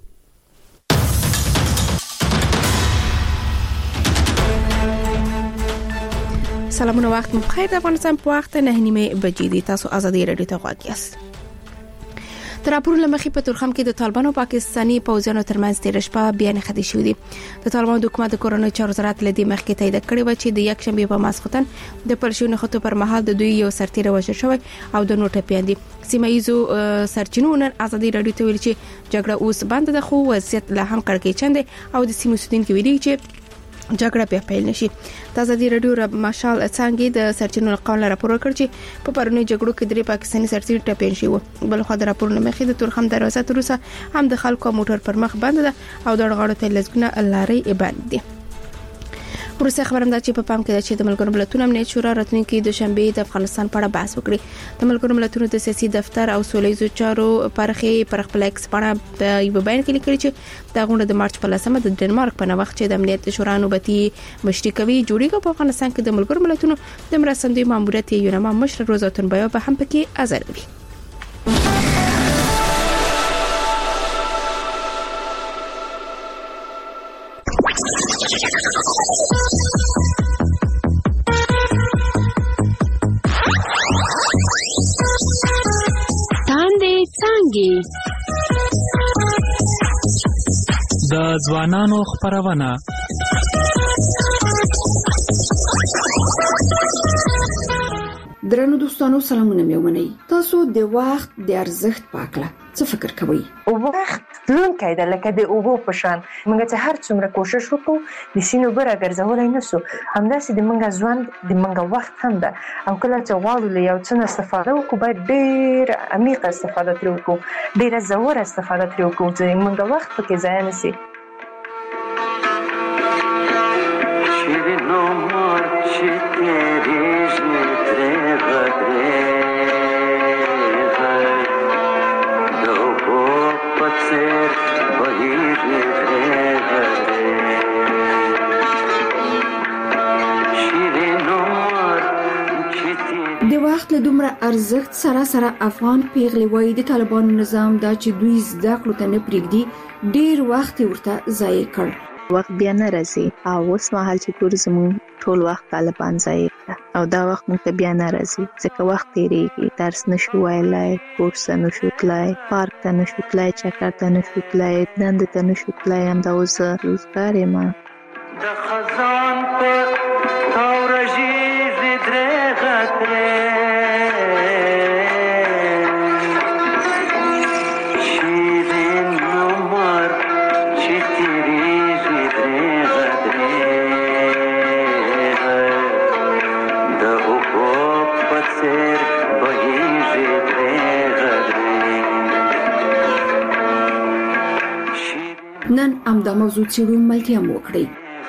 سلامونه وخت مو بخیر. د افغانستان په وخت نه نیمه بجې دي. تاسو آزادي رادیو ته غواړئ یاست. تر راپور لمخې په تورخم کې د طالبانو پاکستاني پوځیانو ترمنځ تیر شپه بیان خدي شو دي. د طالبانو د حکومت د کورونو چارو وزارت لدی مخکې تایید کړی و چې د یک شنبه په ماسختن د پرشونو خطو پر مهال د دوی یو سرتیره وژل شوی او د نوټ پیاندي سیمایزو سرچینو نن آزادي رادیو ته ویل چې جګړه اوس بند ده خو وضعیت لا هم کړکېچن چنده او د سیمو سودین کې ویلي چې جګړه بیا پیل نشي. د آزادي رادیو رب مشال څنګه د سرچینو قانون راپور کړ چې په پرونی جګړو کې درې پاکستاني سرتیري ټپین شي وو. بل خو د راپور مخې د تورخم دروازه تر اوسه هم د خلکو موټر پر مخ بند ده او د غاړو ته لزګونه لارې بند دي. ورسره خبرم ده چې په پام کې ده چې د ملګرو ملتونو امنیت شورا راتلونکي د شنبه د افغانستان په اړه بحث وکړي. د ملګرو ملتونو د سیاسي دفتر او سولېزو چارو پرخې پر خپل ایکس باندې په یو بیان کې لیکلي چې د غونډه د مارچ په لسمه د ډنمارک په وخت چې د امنیت شورا نوبتي مشري کوي جوړیږي په افغانستان کې د ملګرو ملتونو د مرستندوی ماموریت یونما مشر روزاتون بیا به هم پکې حاضر وي. د ځوانانو خبرونه درنو دوستانو سلامونه مې ومنئ. تاسو د وخت د ارزښت په اړه څه فکر کوئ؟ وخت لونکی ده لکه د اوبو په شان. موږ چې هر څومره کوشش وکړو د سینو بره ګرځولای نشو. همداسې د موږ ژوند د موږ وخت هم ده او کله چې غواړو له یو څه نه استفاده وکړو باید ډېر عمیقه استفاده ترې وکړو، ډېره ژوره استفاده ترې وکړو چې موږ وخت پکې ضایع نشي. د وخت له دومره ارزښت سره سره افغان پیغلې وایي د طالبانو نظام دا چې دوی زده کړو ته نه پرېږدي ډېر وخت ورته ضایع کړ. وخت بیا نه راځي او اوس مهال چې ټول زموږ ټول وخت طالبان ضایع کړ او دا وخت موږ ته بیا نه راځي ځکه وخت تیریږي. درس نشو ویلای، کورس نشو تلای، پارک ته نشو تلای، چکر ته نشو تلای، دند ته نشو تلای. هم دا اوس روزګار یم د خزان په تورجی زدره غتره نن هم دا موضوع څېړو ملتیا مو وکړئ.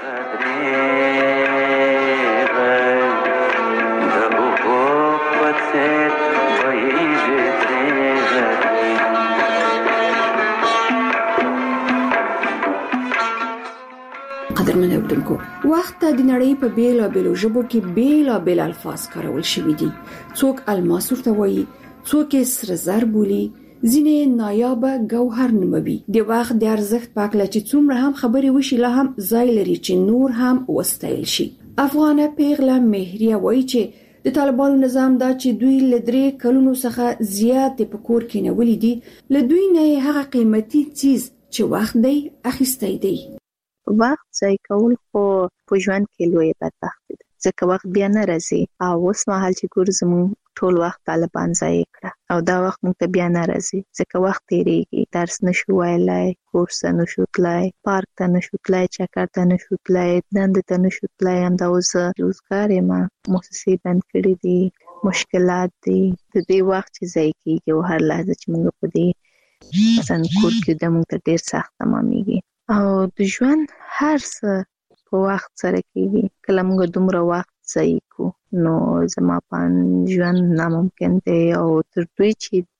قدرمن اوریدونکو، وخت د نړۍ په بیلابېلو ژبو کې بیلابېل الفاظ کارول شوي دي. څوک الماس ورته وایي، څوک یې سره زر بولي، ځینې نایابه ګوهر نوموي. د وخت د ارزښت په اړه چې څومره هم خبرې وشي لا هم ځای لري چې نور هم وستایل شي. افغانه پیغله مهریه وایي چې د طالبانو نظام دا چې دوی له درې کلونو څخه زیات په کور کې نیولې دي، له دوی نه هغه قیمتي چیز چې وخت دی اخیستی دی. وخت ضایع کول خو په ژوند کې لوی بدبختي ده ځکه وخت بیا نه راځي او اوس مهال چې ګور زموږ ټول وخت طالبان ضایع کړ او دا وخت موږ ته بیا نه راځي ځکه وخت تیریږي. درس نشو ویلای، کورس نشو تلای، پارک ته نشو تلای، چکر ته نشو تلای، دند ته نشو تلای. هم دا اوس روزګار یم مؤسسې بند کړې دي، مشکلات دي. د دې وخت چې ضایع کیږي او هر لحظه چې موږ په دې مثلا کور کې د موږ ته ډیر سخت تمامېږي او د ژوند هر څه په وخت سره کیږي. کله موږ دومره وخت ضایع کوو نو زما په ژوند ناممکن دی او تر دوی چې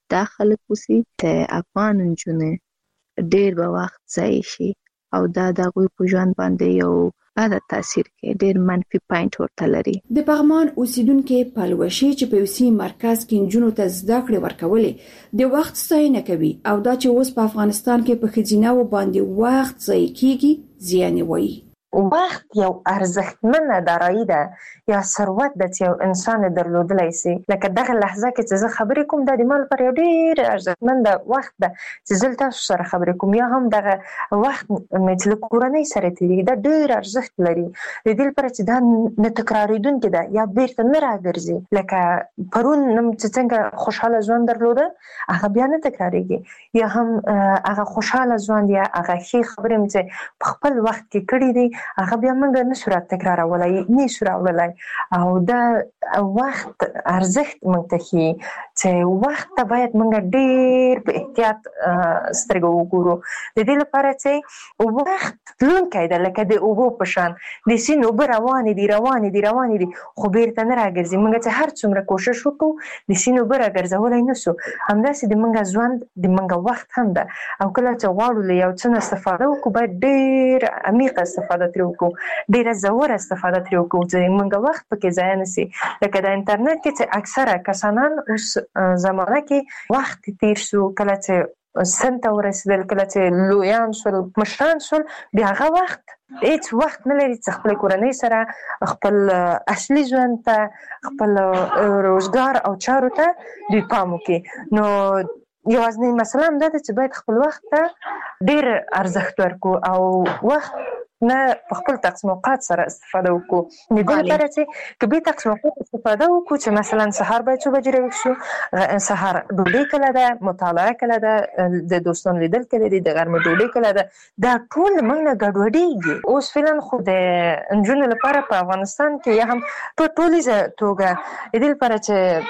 دا خلک وسی ته افغان نجونه ډیر به وخت ځای شي او دا د غوي په ژوند باندې یو بد تاثیر کوي، ډیر منفي پوینټ ورته لري. د پغمان اوسیدونکو پلوشي چې په وسی مرکز کې نجونو ته زده کړې ورکولې د وخت ستاینه کوي او دا چې اوس په افغانستان کې په خزینه و باندې وخت ځای کیږي زیان وایي. وخت یو ارزښتمنه دارایی ده یا ثروت ده چې یو انسان درلودلای شي. لکه دغه لحظه کې چې زه خبرې کوم د مال پر یو ډیر ارزښتمن وخت ده چې زه تاسو سره خبرې کوم، یا هم دغه وخت مې چې کورنۍ سره تیری دا ډیر ارزښت لري. د دې لپاره چې دا نه تکراریدونکې ده یا بیرته نه راګرځي. لکه پرون نم چې څنګه خوشاله ژوند درلوده هغه بیا نه تکراریږي، یا هم هغه خوشاله ژوند یا هغه ښه خبرې مې چې په خپل وخت کې کړې دي هغه بیا موږ نه صورت تکرارولای نه صورتولای. او دا وخت ارزښت موږ ته هي چې وخت ته باید موږ ډیر په احتیاط سترګو وګورو. د دې لپاره چې وخت تلونکی دی لکه د اوبو په شان، د سیند اوبه روانې دي روانې دي روانې دي خو بیرته نه راګرځي. موږ چې هر څومره کوشش وکړو د سیند اوبه راګرځولای نه سو. همداسې د موږ ژوند د موږ وخت هم ده او کله چې غواړو له یو څه نه استفاده وکړو باید ډیر عمیقه استفاده ترې وکړو، ډیره ژوره استفاده ترې وکړو چې موږ وخت پکې ضایع نه سي. لکه د انټرنیټ کې چې اکثره کسانان اوس زمانه کې وخت تیر شو، کله چې سنت ورسېدل، کله چې لویان شول مشران شول، بیا هغه وخت هیڅ وخت نه لري چې خپل کورنۍ سره خپل اصلي ژوند ته خپل روزګار او چارو ته دوی پام وکړي. نو یوازینی مسله هم دا ده چې باید خپل وخت ته ډیر ارزښت ورکړو او وخت نه په خپل تقسیم اوقات سره استفاده وکړو. د دې لپاره چې که به تقسیم اوقات استفاده وکړو چې مثلا سهار باید څو بجې راویښ شو، سهار ډوډۍ کله ده، مطالعه کله ده، د دوستانو لیدل کله دي، د غرمې ډوډۍ کله ده، دا ټول موږ نه ګډوډېږي. اوس فعلا خو د نجونو لپاره په افغانستان کې یا هم په ټولیزه توګه د دې لپاره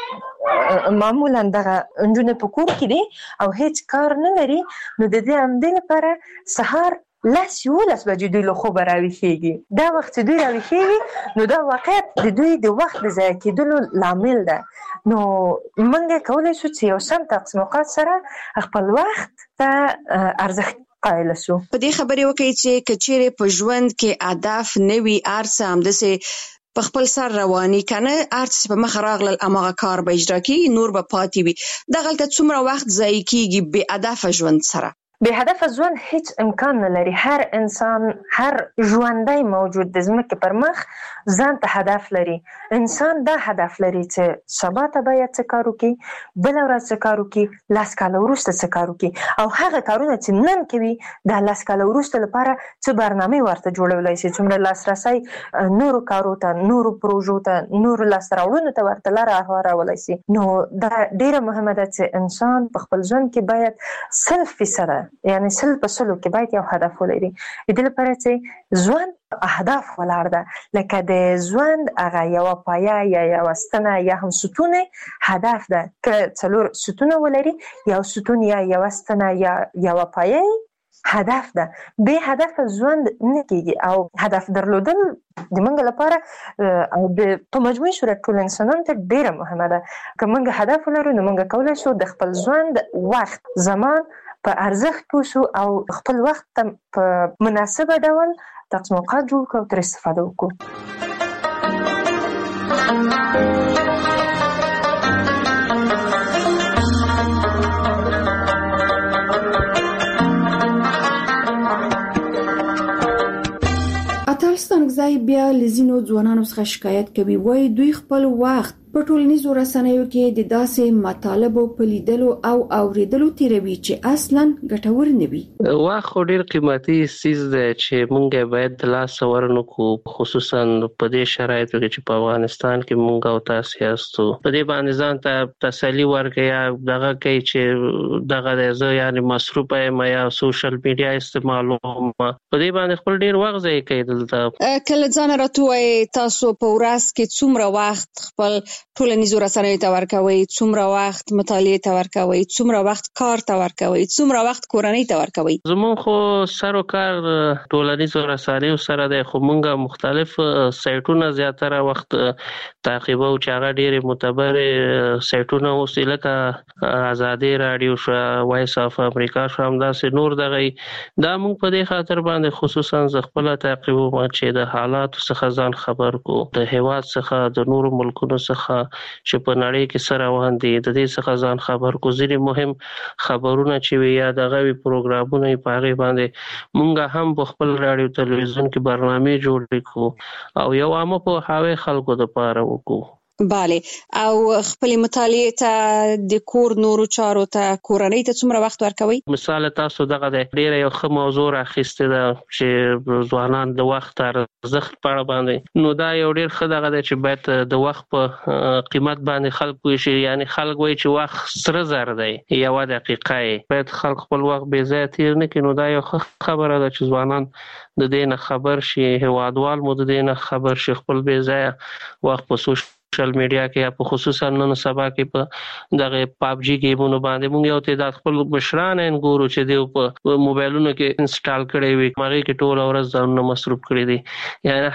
چې معمولا دغه نجونې په کور کې دي او هیڅ کار نه لري، نو د دې همدې لپاره سهار لس یولس بجې دوی له خوبه راویښېږي. دا وخت چې دوی راویښېږي نو دا واقعیت د دوی د وخت د ضایع کېدلو لامل ده. نو موږ کولی شو چې یو سم تقسیم اوقات سره خپل وخت ته ارزښت قایل شو. په دې خبرې وکړئ چې که چیرې په ژوند کې هدف نه وي هر څه همداسې په خپل سر رواني کنه هر څه په مخ راغلل هماغه کار به اجرا کېږي، نور به پاتې وي. دغلته څومره وخت ضایع کېږي بې هدفه ژوند سره. به هدف ژوند هیڅ امکان نه لري. هر انسان هر ژوندی موجود د ځمکې پر مخ ځان ته هدف لري. انسان دا هدف لري چې سبا ته باید څه کار وکړي، بل ورځ څه کار وکړي، لاس کاله وروسته څه کار وکړي، او هغه کارونه چې نن کوي د لاس کاله وروسته لپاره څه برنامه ورته جوړولای شي، څومره لاسرسي نورو کارو ته، نورو پروژو ته، نورو لاسته راوړنو ته ورته لاره هوارولی شي. نو دا ډیره مهمه ده چې انسان په خپل ژوند کې باید سل فیصده یعنی سل په سلو کې باید یو هدف ولري. د دې لپاره چې ژوند اهداف ولاړ ده، لکه د ژوند هغه یوه پایه یا یوه ستنه یا هم ستون هدف ده. که څلور ستونه ولري، یو ستون یا یوه ستنه یا یوه پایه هدف ده. به هدف ژوند نه کېږي او هدف درلودل د موږ لپاره او د په مجموعي صورت ټول انسانانو ته ډیره مهمه ده. که موږ هدف ولرو نو موږ کولی شو د خپل ژوند وخت زمان په ارزښت پوسو او خپل وخت ته په مناسبه ډول تقسیم اوقات جوړ کړو او ترې استفاده وکړو. اتلستانګزای بیا لزینو ځوانانو څخه شکایت کوي، وایي دوی خپل وخت په ټولنیزو رسنیو کې د داسې مطالبو په لیدلو او اوریدلو تیروي چې اصلا ګټور نه وي. وخت ډیر قیمتي څیز دی چې مونږ باید د لاس ورنو کو، خصوصا په دې شرایطو کې چې په افغانستان کې مونږ او تاسو یاستو. په دې باندې ځان ته تسلی ورکړئ یا دغه کوي چې دغه زه یعنی مصروف یم یا سوشل میډیا استعمالوم، په دې باندې خپل ډیر وخت ضایع کوي. دلته کله ځان راته وایي تاسو په ورځ کې څومره وخت خپل ټولنیزو رسنیو ته ورکوي، څومره وخت مطالعه ته ورکوي، څومره وخت کار ته ورکوي، څومره وخت کورنۍ ته ورکوي؟ زمون خو سر او کار ټولنیزو رسنیو سره د خو مونږه مختلف سایټونه زیاتره وخت تعقیبو چې هغه ډېر معتبر سایټونه اوس لکه آزادي رادیو شو، وایس اف امریکا شو، همداسې نور دغه دا مونږ په دې خاطر باندې خصوصا ز خپل تعقیبو چې د حالاتو څخه ځان خبر کو، د هیواد څخه د نور ملکونو څخه چې په نړۍ کې سره روان دي د دې څخه ځان خبر کو. ځینې مهم خبرونه چې وي یا دغه پروګرامونه په هغه باندې مونږ هم په خپل رادیو تلویزیون کې برنامه جوړ کړو او یو عامه په حواله خلکو د پاره وکړو. bale او خپل مطالعه ته د کور نورو چارو ته کورنۍ ته څومره وخت ورکوي؟ مثال تاسو دغه د ډیر یو ښه موضوع راخسته ده چې ځوانان د وخت ارزښت په اړه باندې، نو دا یو ډیر ښه دغه چې باید د وخت په قیمت باندې خلک وي شي، یعنی خلک وایي چې وخت سره زر دی، یو دقیقه باید خلک خپل وخت بې ځایه تیر نه کړي. نو دا یو ښه خبره ده چې ځوانان د دې نه خبر شي، هیوادوال مو د دې نه خبر شي، خپل بې ځایه وخت په سوشل سوشل میډیا کې یا په خصوصا نن سبا کې په دغه پابجی گیمونو باندې موږ یو تعداد خپل مشران ان ګورو چې دی په موبایلونو کې انسټال کړي وي، مګر کې ټول ورځ ځانونه مصروف کړي دي، یعنی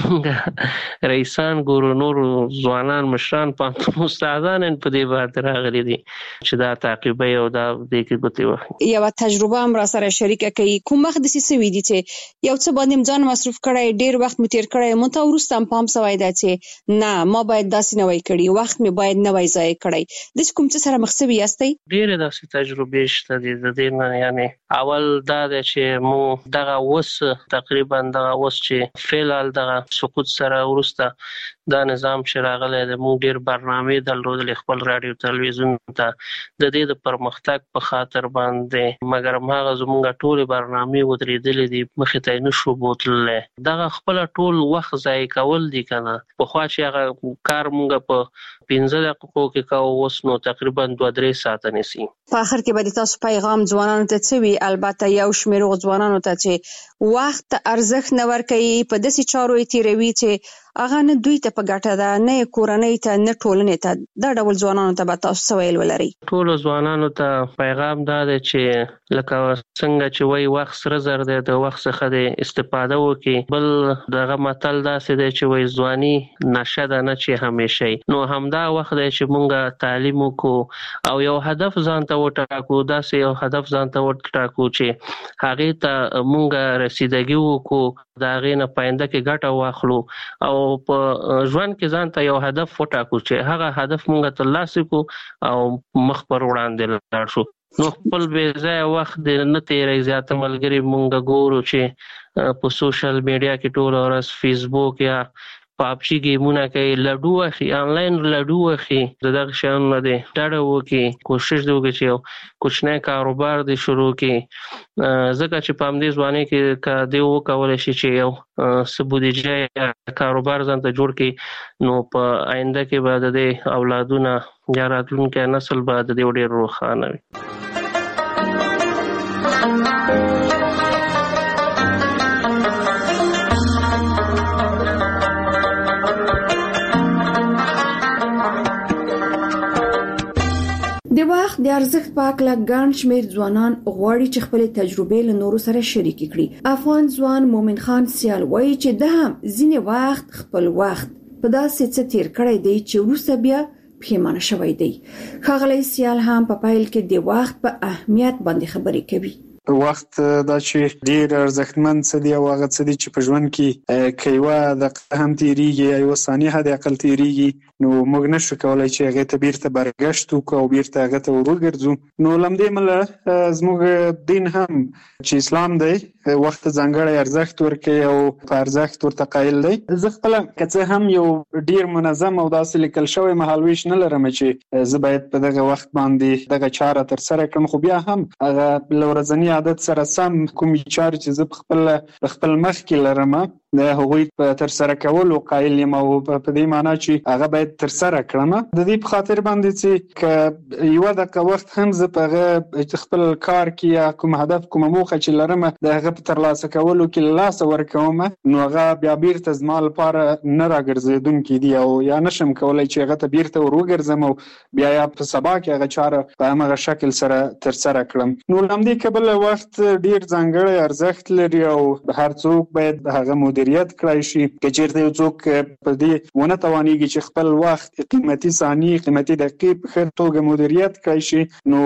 حتی رئیسان ګورو، نور ځوانان مشران په استادان په دې باندې راغلي دي چې دا تعقیب یو دا د کې ګوتې وخت یو تجربه هم را سره شریکه کوي. کوم وخت د سیسوي دي چې یو څه باندې ځان مصروف کړي، ډیر وخت متیر کړي، مو ته ورسته پام سوای دا چې نه ما باید داسې نه وای کړی، وخت مې باید نه وای ضایع کړی. د کوم څه سره مخ شوی یاستئ؟ ډېر داسې تجربې شته دي د دې نه، یعنی اول دا دی چې مو دغه اوس تقریبا دغه اوس چې فعل دغه سقوط سره ورسته دا نظام چې راغلی د موږ ډېر برنامې درلودلې خپل رادیو تلویزیون ته د دې د پرمختګ په خاطر باندې، مګر هغه زموږ ټولې برنامې ودرېدلې دي، مخې ته نه شو بوتللی. دغه خپل ټول وخت ضایع کول دي کنه. پخوا چې هغه کار موږ په پنځه دقیقو کې کوو، اوس نو تقریبا دوه درې ساعته نیسي. په اخر کې به تاسو پیغام ځوانانو ته څه وي؟ البته یو شمېر ځوانانو ته چې وخت ارزښت نه ورکوي، په داسې چارو یې تیروي چې هغه نه دوی ته په ګټه ده، نه کورنۍ ته، نه ټولنې ته. دا ډول ځوانانو ته به تاسو څه ویل ولرئ؟ ټولو ځوانانو ته پیغام دا دی چې لکه څنګه چې وایي وخت سره زر دی، د وخت څخه د استفاده وکړي. بل دغه متل داسې دی چې وایي ځواني نشه ده نه چې همیشه. نو همدا وخت دی چې مونږ تعلیم وکړو او یو هدف ځان ته وټاکو، داسې یو هدف ځان ته وټاکو چې هغې ته مونږ رسیدګي وکړو، د هغې نه پاینده کې ګټه واخلو او په ژوند کې ځان ته یو هدف وټاکو چې هغه هدف مونږ ترلاسه کړو او مخ پر وړاندې لاړ شو. نو خپل بې ځایه وخت د نه تېروي. زیاته ملګري مونږ ګورو چې په سوشل میډیا کې ټوله ورځ فیسبوک یا پابجی گیمونه کوي، لډو اخی، آنلاین لډو اخی. دغه شیانو نه دی ډډه وکړي، کوشش دی وکړي چې یو کوچنی کاروبار دی شروع کړي، ځکه چې په همدې ځوانۍ کې که دی وکولی شي چې یو څه بودیجه یا کاروبار ځان ته جوړ کړي، نو په آینده کې به د دې اولادونه یا راتلونکی نسل به د دې ډېر روښانه وي. د وخت د ارزښت په اړه ګڼ شمېر ځوانان غواړي چې خپل تجربې له نورو سره شریک کړي. افغان ځوان مومن خان سیال وایي چې ده هم ځینې وخت خپل وخت په داسې څه تیر کړی دی چې وروسته بیا پښیمانه شوی دی. ښاغلی سیال هم په پیل کې د وخت په اهمیت باندې خبرې کوي. وخت دا چې ډیر ارزښتمن څه دی او هغه څه دی چې په ژوند کې کيوا د هم تیریږي یا یو ثانیه حد اقل تیریږي، نو موږ نشو کولای چې هغه ته بیرته برګشت وکړو او بیرته هغه ته ورګرځو. نو لمدې مله زموږ دین هم چې اسلام دی وخت ځانګړی ارزښت ورکوي او په ارزښت ورته قایل دی. زه خپل کڅه هم یو ډیر منظم او داسې لیکل شوی مهالویش نه لرم چې زه باید په دغه وخت باندې دغه چاره تر سره کړم، خو بیا هم هغه لورځنی عادت سره سم کومې چارې چې زه خپل خپل مخ کې لرم د هغوی په تر سره کولو قایل یم او په دې معنی چې هغه باید تر سره کړم. د دې په خاطر باندې چې ک یو دغه وخت هم زه په خپل کار کې یا کوم هدف کوم موخه چې لرم د هغه په ترلاسه کولو کې لاس ورکوم، نو هغه بیا بیرته زما لپاره نه راګرځېدونکي دي او یا نشم کولای چې هغه ته بیرته ور وګرځم او بیا یا په سبا کې هغه چاره په همغه شکل سره تر سره کړم. نو لمدې کبل وخت ډیر ځانګړی ارزښت لري او هر څوک باید هغه مدیریت کړی شي. که چیرته یو څوک په دې ونه توانېږي چې خپل وخت قیمتي ثانیې قیمتي دقیقې په ښه توګه مدیریت کړی شي،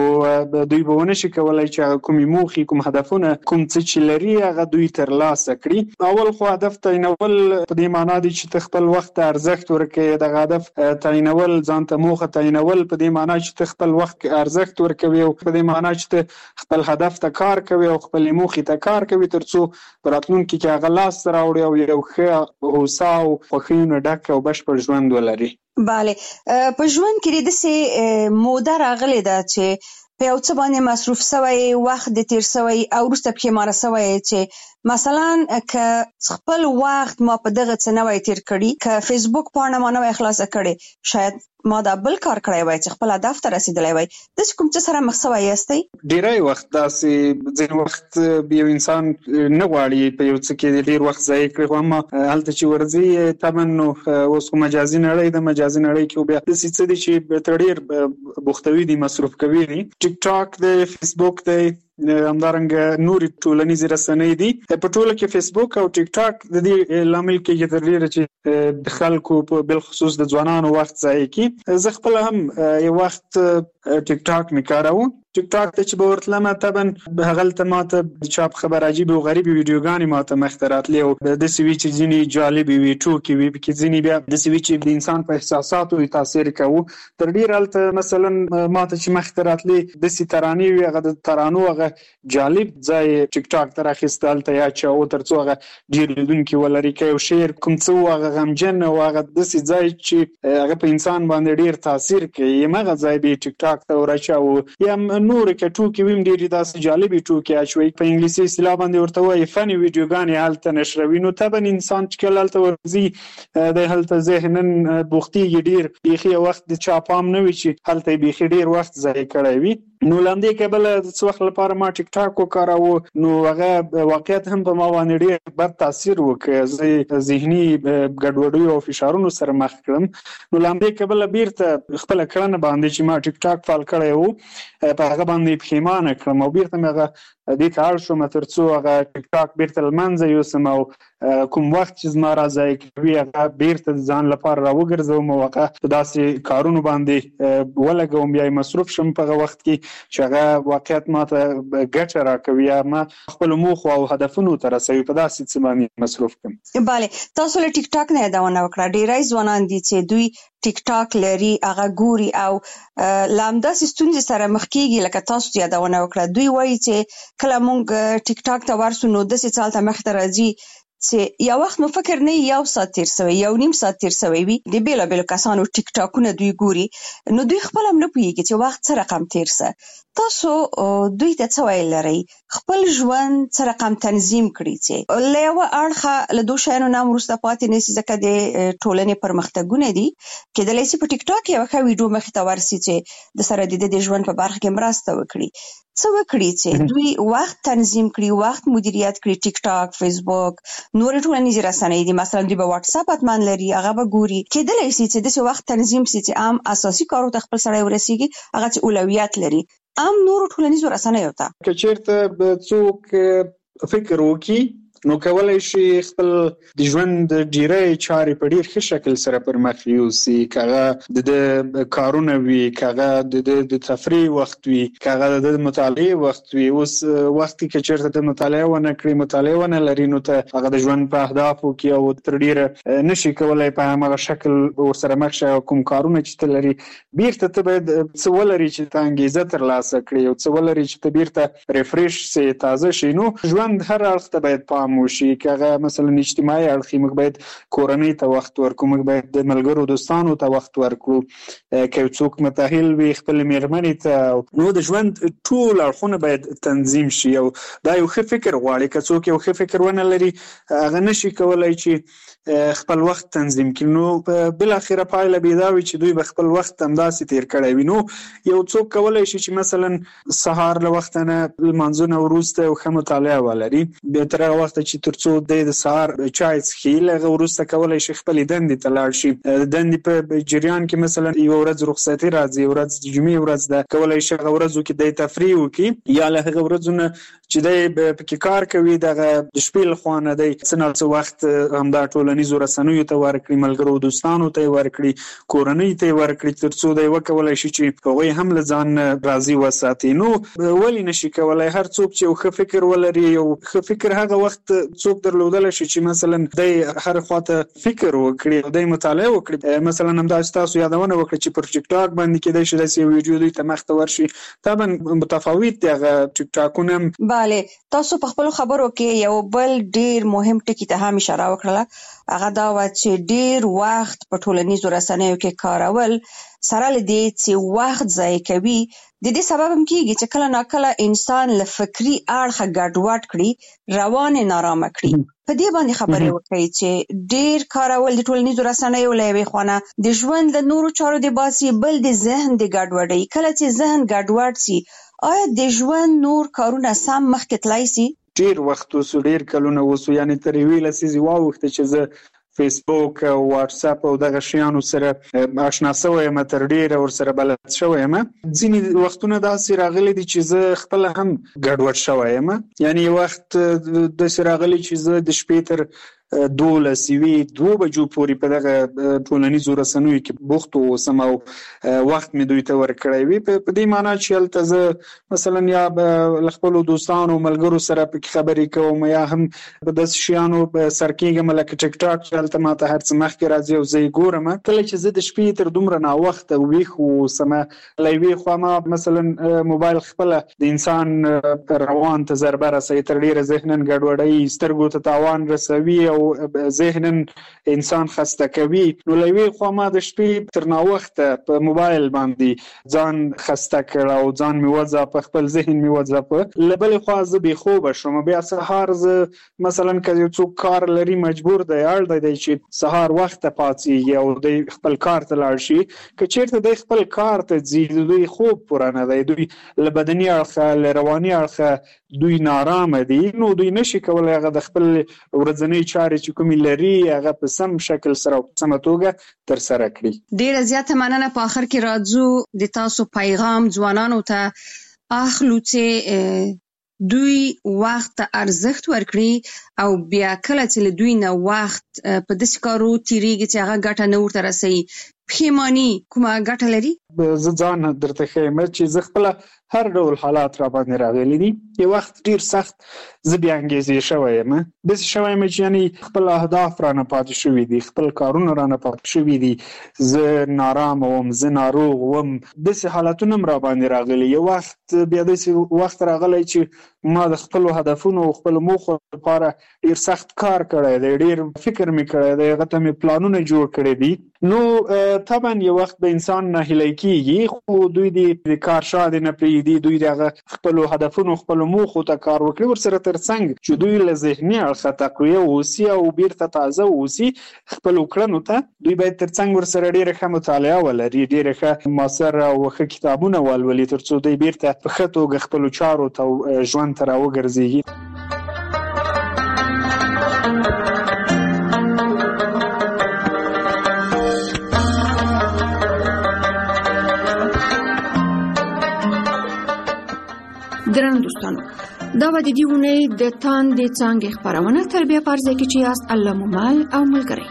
نو دوی به ونه شي کولای چې کومې موخې کوم هدفونه کوم څه چې لري هغه دوی ترلاسه کړي. اول خو هدف تعینول په دې معنا دی چې ته خپل وخت ته ارزښت ورکړې، دغه هدف تعینول ځان ته موخه تعینول په دې معنا چې ته خپل وخت ارزښت ورکوي او په دې معنا چې ته خپل هدف ته کار کوي او خپل موخې ته کار کوي ترڅو په راتلونکي کې هغه لاس راوړي او یو ښه هوسا او خوښیونه ډک او بشپړ ژوند ولري. bale په ژوند کې د سه موده راغلي ده چې په یو څه باندې مصروف شوی، وخت د تیر شوی او وروسته پښیمانه شوی چې مثلا که خپل وخت ما په دغه څه نه وای تیر کړی، که فیسبوک پاڼه ما نه وای خلاصه کړې، شاید ما دا بل کار کړی وای چې خپل هدف ته رسیدلی وای. د کوم څه سره مخ شوی یاستئ؟ ډیری وخت داسې ځینې وخت یو انسان نه غواړي په یو څه کې ډیر وخت ضایع کړي، خو اما هلته چې ورځي طبعا نو اوس کوم مجازي نړۍ د مجازي نړۍ کې بیا د څه دي چې تر ډیر بوختوي دي، مصروف کوي دي. ټیک ټاک دی، فیسبوک دی، همدارنګه نورې ټولنیزې رسنۍ دي. په ټوله کې فیسبوک او ټیک ټاک د دې لامل کېږي تر ډیره چې د خلکو په بالخصوص د ځوانانو وخت ضایع کړي. زه خپل هم یو وخت ټیک ټاک مې کاروم. ټیک ټاک ته چې به ورتلم طبعا هغلته ماته د چاپ خبر عجیب او غریب ویډیوګانې ماته مخته راتلې او د سوي چې ځینې جالبې وي، ټوکې وي، پکې ځینې بیا د سوي چې د انسان په احساساتو تاثیر کوي. تر ډیر هلته مثلا ماته چې مخته راتلې داسې ترانې وي، هغه د ترانو هغه جالب ځای ټیک ټاک ته راخیسته هلته یا چې تر څو هغه ډیر لیدونکي ولري. که یو شعر کوم څه هغه غمجن او هغه داسې ځای چې هغه په انسان باندې ډیر تاثیر کوي، همغه ځای به ټیک ټاک ته ورچاو. یا نور کې ټوکې ویم ډېرې داسې جالبې ټوکې اچوي، په انګلیسي اصطلاح باندې ورته وایي فني ویډیوګانې هلته نشروي. نو طبعا انسان چې کله هلته ورځي د هلته ذهنن بوختېږي ډېر، بیخي وخت د چا پام نه وي چې هلته یې بیخي ډېر وخت ضایع کړی وي. نو لمدې کبله د څه وخت لپاره ما ټیک ټاک وکاراوه، نو هغه واقعیت هم په ما باندې ډېر بد تاثیر وکړ. زه ذهني ګډوډیو او فشارونو سره مخ کړم. نو لمدې کبله بیرته خپله کړنه باندې چې ما ټیک ټاک فعال کړی و په هغه باندې پښیمانه کړم او بیرته مې هغه دې ته اړ شوم تر څو هغه ټیک ټاک بیرته له منځه یوسم او کوم وخت چې زما را ضایع کوي هغه بیرته د ځان لپاره راوګرځوم او هغه په داسې کارونو باندې ولګوم، بیا یې مصروف شم په هغه وخت کې چې هغه واقعیت ماته ګټه راکوي یا ما خپلو موخو او هدفونو ته رسوي، په داسې څه باندې مصروف کړم. بله، تاسو له ټیک ټاک نه یادونه وکړه. ډېری ځوانان دي چې دوی ټیک ټاک لري، هغه ګوري او له همداسې ستونزې سره مخ کېږي لکه تاسو یادونه وکړه. دوی وایي چې کله موږ ټیک ټاک ته ورسو نو داسې څه هلته مخته راځي چې یو وخت مو فکر نه یو ساعت تیر شوی، یو نیم ساعت تیر شوی وي. د بېلابېلو کسانو ټیک ټاکونه دوی ګوري، نو دوی خپل هم نه پوهېږي چې وخت څه رقم تیر شه. تاسو دوی ته څه ویل لرئ؟ خپل ژوند څه رقم تنظیم کړي چې له یوه اړخه له دو شیانو نه هم وروسته پاتې نه شي، ځکه د ټولنې پرمختګونه دي. کېدلی شي په ټیک ټاک یوه ښه ویډیو مخې ته ورسي چې د سره د ده د ژوند په برخه کې مرسته وکړي. څه وکړي چې دوی وخت تنظیم کړي، وخت مدیریت کړي؟ ټیک ټاک، فیسبوک، نورې ټولنیزې رسنۍ دي، مثلا دوی به واټس اپ حتماً لري، هغه به ګوري. کېدلی شي چې داسې وخت تنظیم شي چې عام اساسي کارو ته خپل سړی ورسېږي، هغه چې اولویت لري عام نورو ټولنیزو رسنیو ته. که چېرته څوک فکر وکړي نو کولای شي خپل د ژوند ډیری چارې په ډیر ښه شکل سره پر مخ یوسي. که هغه د کارونه وي، که هغه د تفریح وخت وي، که هغه د مطالعې وخت وي. اوس وخت کې که چېرته د مطالعه ونه کړي، مطالعه ونه لري، نو ته هغه د ژوند په اهدافو کې او تر ډیره نشي کولی په همغه شکل ورسره مخ شي. کوم کارونه چې ته لري بیرته ته باید څه ولري چې ته انګېزه ترلاسه کړې، او څه ولري چې ته بیرته ریفریش سي، تازه شي. نو ژوند هر اړخ ته باید پام کم وشي کغه مثلا اجتماعي اړخ موږ باید کورنۍ ته وخت ورکړو موږ باید د ملګرو دوستانو ته وخت ورکړو که څوک متأهل وي خپل میرمنې ته نو د ژوند ټول اړخونه باید تنظیم شي او دا یو ښه فکر غواړي که څوک یو ښه فکر ونه لري هغه نشي کولای چې خپل وخت تنظیم کړي نو بل اخره پایله به دا وي چې دوی به خپل وخت همداسې تیر کړی وي نو یو څوک کولای شي چې مثلا سهار له وخت نه لمانځونه وروسته یو ښه مطالعه ولري بیا تر هغه وخته چې تر څو د سهار چای څښي له هغه وروسته کولای شي خپلې دندې ته لاړ شي د دندې په جریان کې مثلا یو ورځ رخصتي راځي ورځ د جمعې ورځ ده کولای شي هغه ورځو کې د تفریح وکړي یا له هغه ورځو نه چې د پکې کار کوي دغه د شپې لخوا نه دی څه نه څه وخت همدا ټولنیزو رسنیو ته ورکړي ملګرو دوستانو ته ورکړي کورنۍ ته ورکړي تر څو دی وکولای شي چې هغوی هم له ځان راضي وساتي نو ولې نشي کولای هر څوک چې یو ښه فکر ولري یو ښه فکر هغه وخت څوک درلودلی شي چې مثلا دی هر خواته فکر وکړي او دی مطالعه وکړي مثلا همدا تاسو یادونه وکړه چې پر ټیک ټاک باندې کېدای شي داسې ویډیو دوی ته مخ ته ورشي طبعا متفاوت دی هغه ټیک ټاکونه bale تاسو په خپل خبرو کې یو بل ډیر مهم ټکی ته هم اشاره وکړه هغه دا و چې ډیر وخت په ټولنیزو رسنیو کې کارول سره لدی چې وخت ضایع کوي د دې سبب هم کیږي چې کله ناکله انسان له فکری اړخه ګډوډ کړي روان نارامه کړي په دې باندې خبرې وکړي چې ډیر کارول د ټولنیزو رسنیو له وی خونه د ژوند د نورو چارو د باسي بل د ذهن د ګډوډۍ کله چې ذهن ګډوډ سي آیا د ژوند نور کارونه سم مخکې تلای سي ډیر وخت وسو ډیر کلونه وسو یعنی تر ویله سيزي واوخته چې زه فیسبوک او واتس اپ او دغه شیانو سره آشنا شوم تر ډیره ور سره بلد شوم ځینې وختونه داسې راغلي دي چې زه خپل هم ګډوډ شوم یعنی وخت د سراغلي چې زه د شپې تر دوله سیوی دو بجو پورې په دغه ټولنیزو رسنیو کې بوخت اوسم او وخت مې دوی ته ورکړی وي په دې معنی چې هلته زه مثلا یا له خپلو دوستانو ملګرو سره پکې خبرې کوم یا هم په داسې شیانو سر کېږم لکه ټیک ټاک چې هلته ماته هر څه مخکې راځي او زه یې ګورم کله چې زه د شپې تر دومره ناوخته ویښ اوسم له یوې خوا ما مثلا موبایل خپله د انسان روان ته ضربه رسوي تر ډېره ذهنا ګډوډوي سترګو ته تاوان رسوي او ذهنا انسان خسته کوي نو له یوې خوا ما د شپې تر ناوخته په موبایل باندې ځان خسته کړ او ځان مې وځاپه خپل ذهن مې وځاپه له بلې خوا زه بېخوبه شوم بیا سهار زه مثلا که یو څوک کار لري مجبور دی اړ دی چې سهار وخته پاڅېږي او دی خپل کار ته لاړ شي که چېرته دی خپل کار ته ځي د دوی خوب پوره نه دی دوی له بدني اړخه له رواني اړخه دوی نارامه دي نو دوی نشي کولی هغه د خپل ورځنۍ چارې چې کومې لري هغه په سم شکل سره او په سمه توګه ترسره کړي ډیره زیاته مننه په آخر کې راځو د تاسو پیغام ځوانانو ته اخلو چې دوی وخت ارزښت ورکړي او بیا کله چې له دوی نه وخت په داسې کارو تیریږي چې هغه ګټه نه ورته رسوي پښیماني کومه ګټه لري زه ځان درته ښیم چې زه خپله هر ډول حالات را باندې راغلي دي یو وخت ډیر سخت زه بیا انګیزې شوی یم داسې شوی یم چې یعنې خپل اهداف رانه پاتې شوي دي خپل کارونه رانه پاتې شوي دي زه نارامه وم زه ناروغ وم داسې حالتونه هم را باندې راغلي یو وخت بیا داسې وخت راغلی چې ما د خپلو هدفونو او خپلو موخو لپاره ډیر سخت کار کړی دی ډیر فکر مې کړی دی هغه ته مې پلانونه جوړ کړي دي نو طبعا یو وخت به انسان ناهیلی کېږي خو دوی د کار شاده نه پرېږدي دوی د خپلو هدفونو خپلو موخو ته کار وکړي ورسره ترڅنګ چې دوی له ذهني اړخه تقویه واوسي او بیرته تازه واوسي خپلو کړنو ته دوی باید ترڅنګ ورسره ډېره ښه مطالعه ولري ډېره ښه مؤثر او ښه کتابونه ولولي تر څو دوی بیرته په ښه توګه خپلو چارو ته ژوند ته راوګرځېږي درنو دوستانو دا و د دې اونۍ د تاندې څانګې خپرونه تر بیا په ځای کې چې یاست الله مو مل او ملګری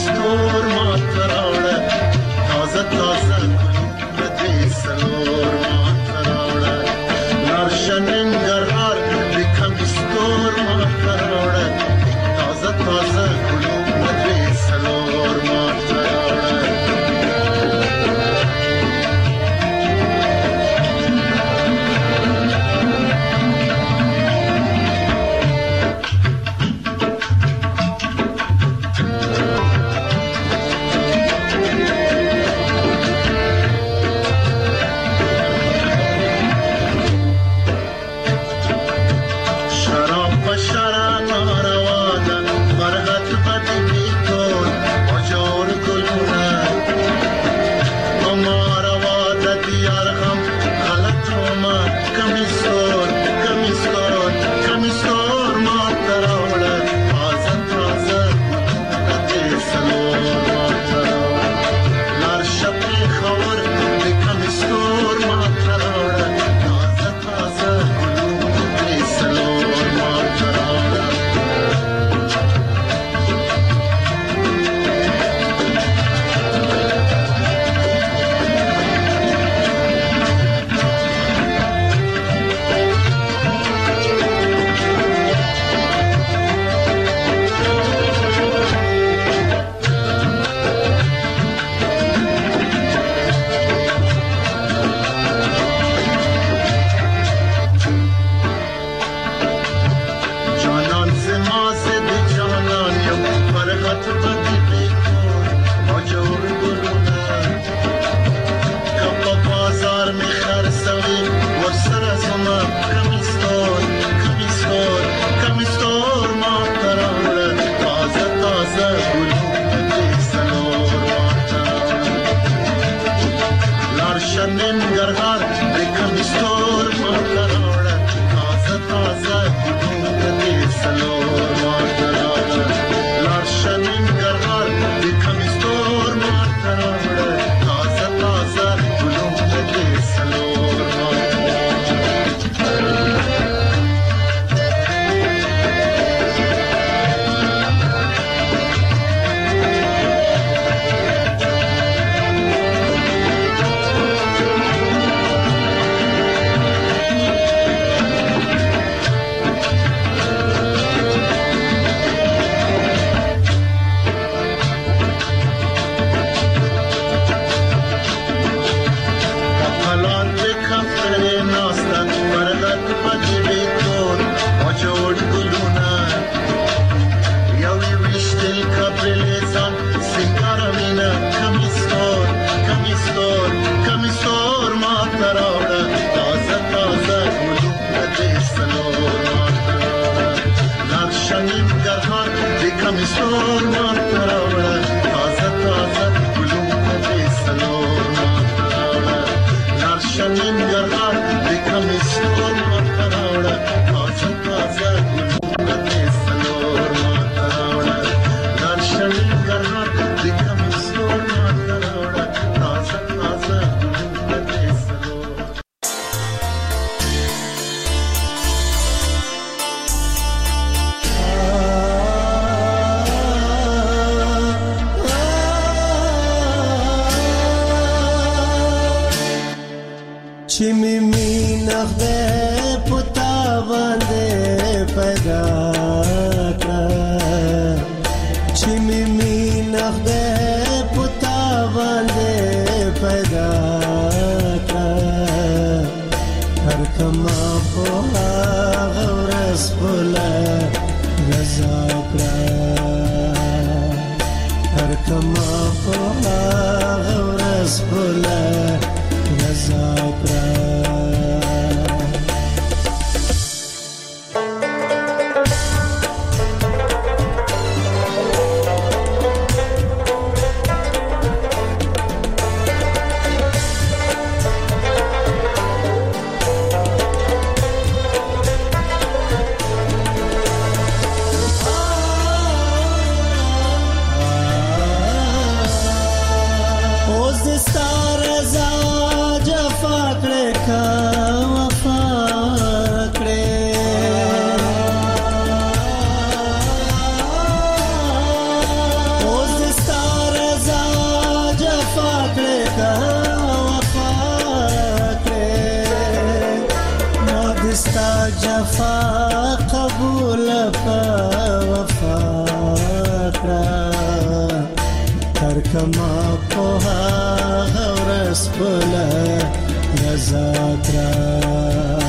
ستور ما تراوړه تازه تازه ګلونه دې سلور ما تراوړه لار شننګرهار د کمې ستور ما تراوړه تازه تازه ګلونه دې سلور ما تراوړه Star as a Jaffa درکما په هغه ورځ په غزا ترا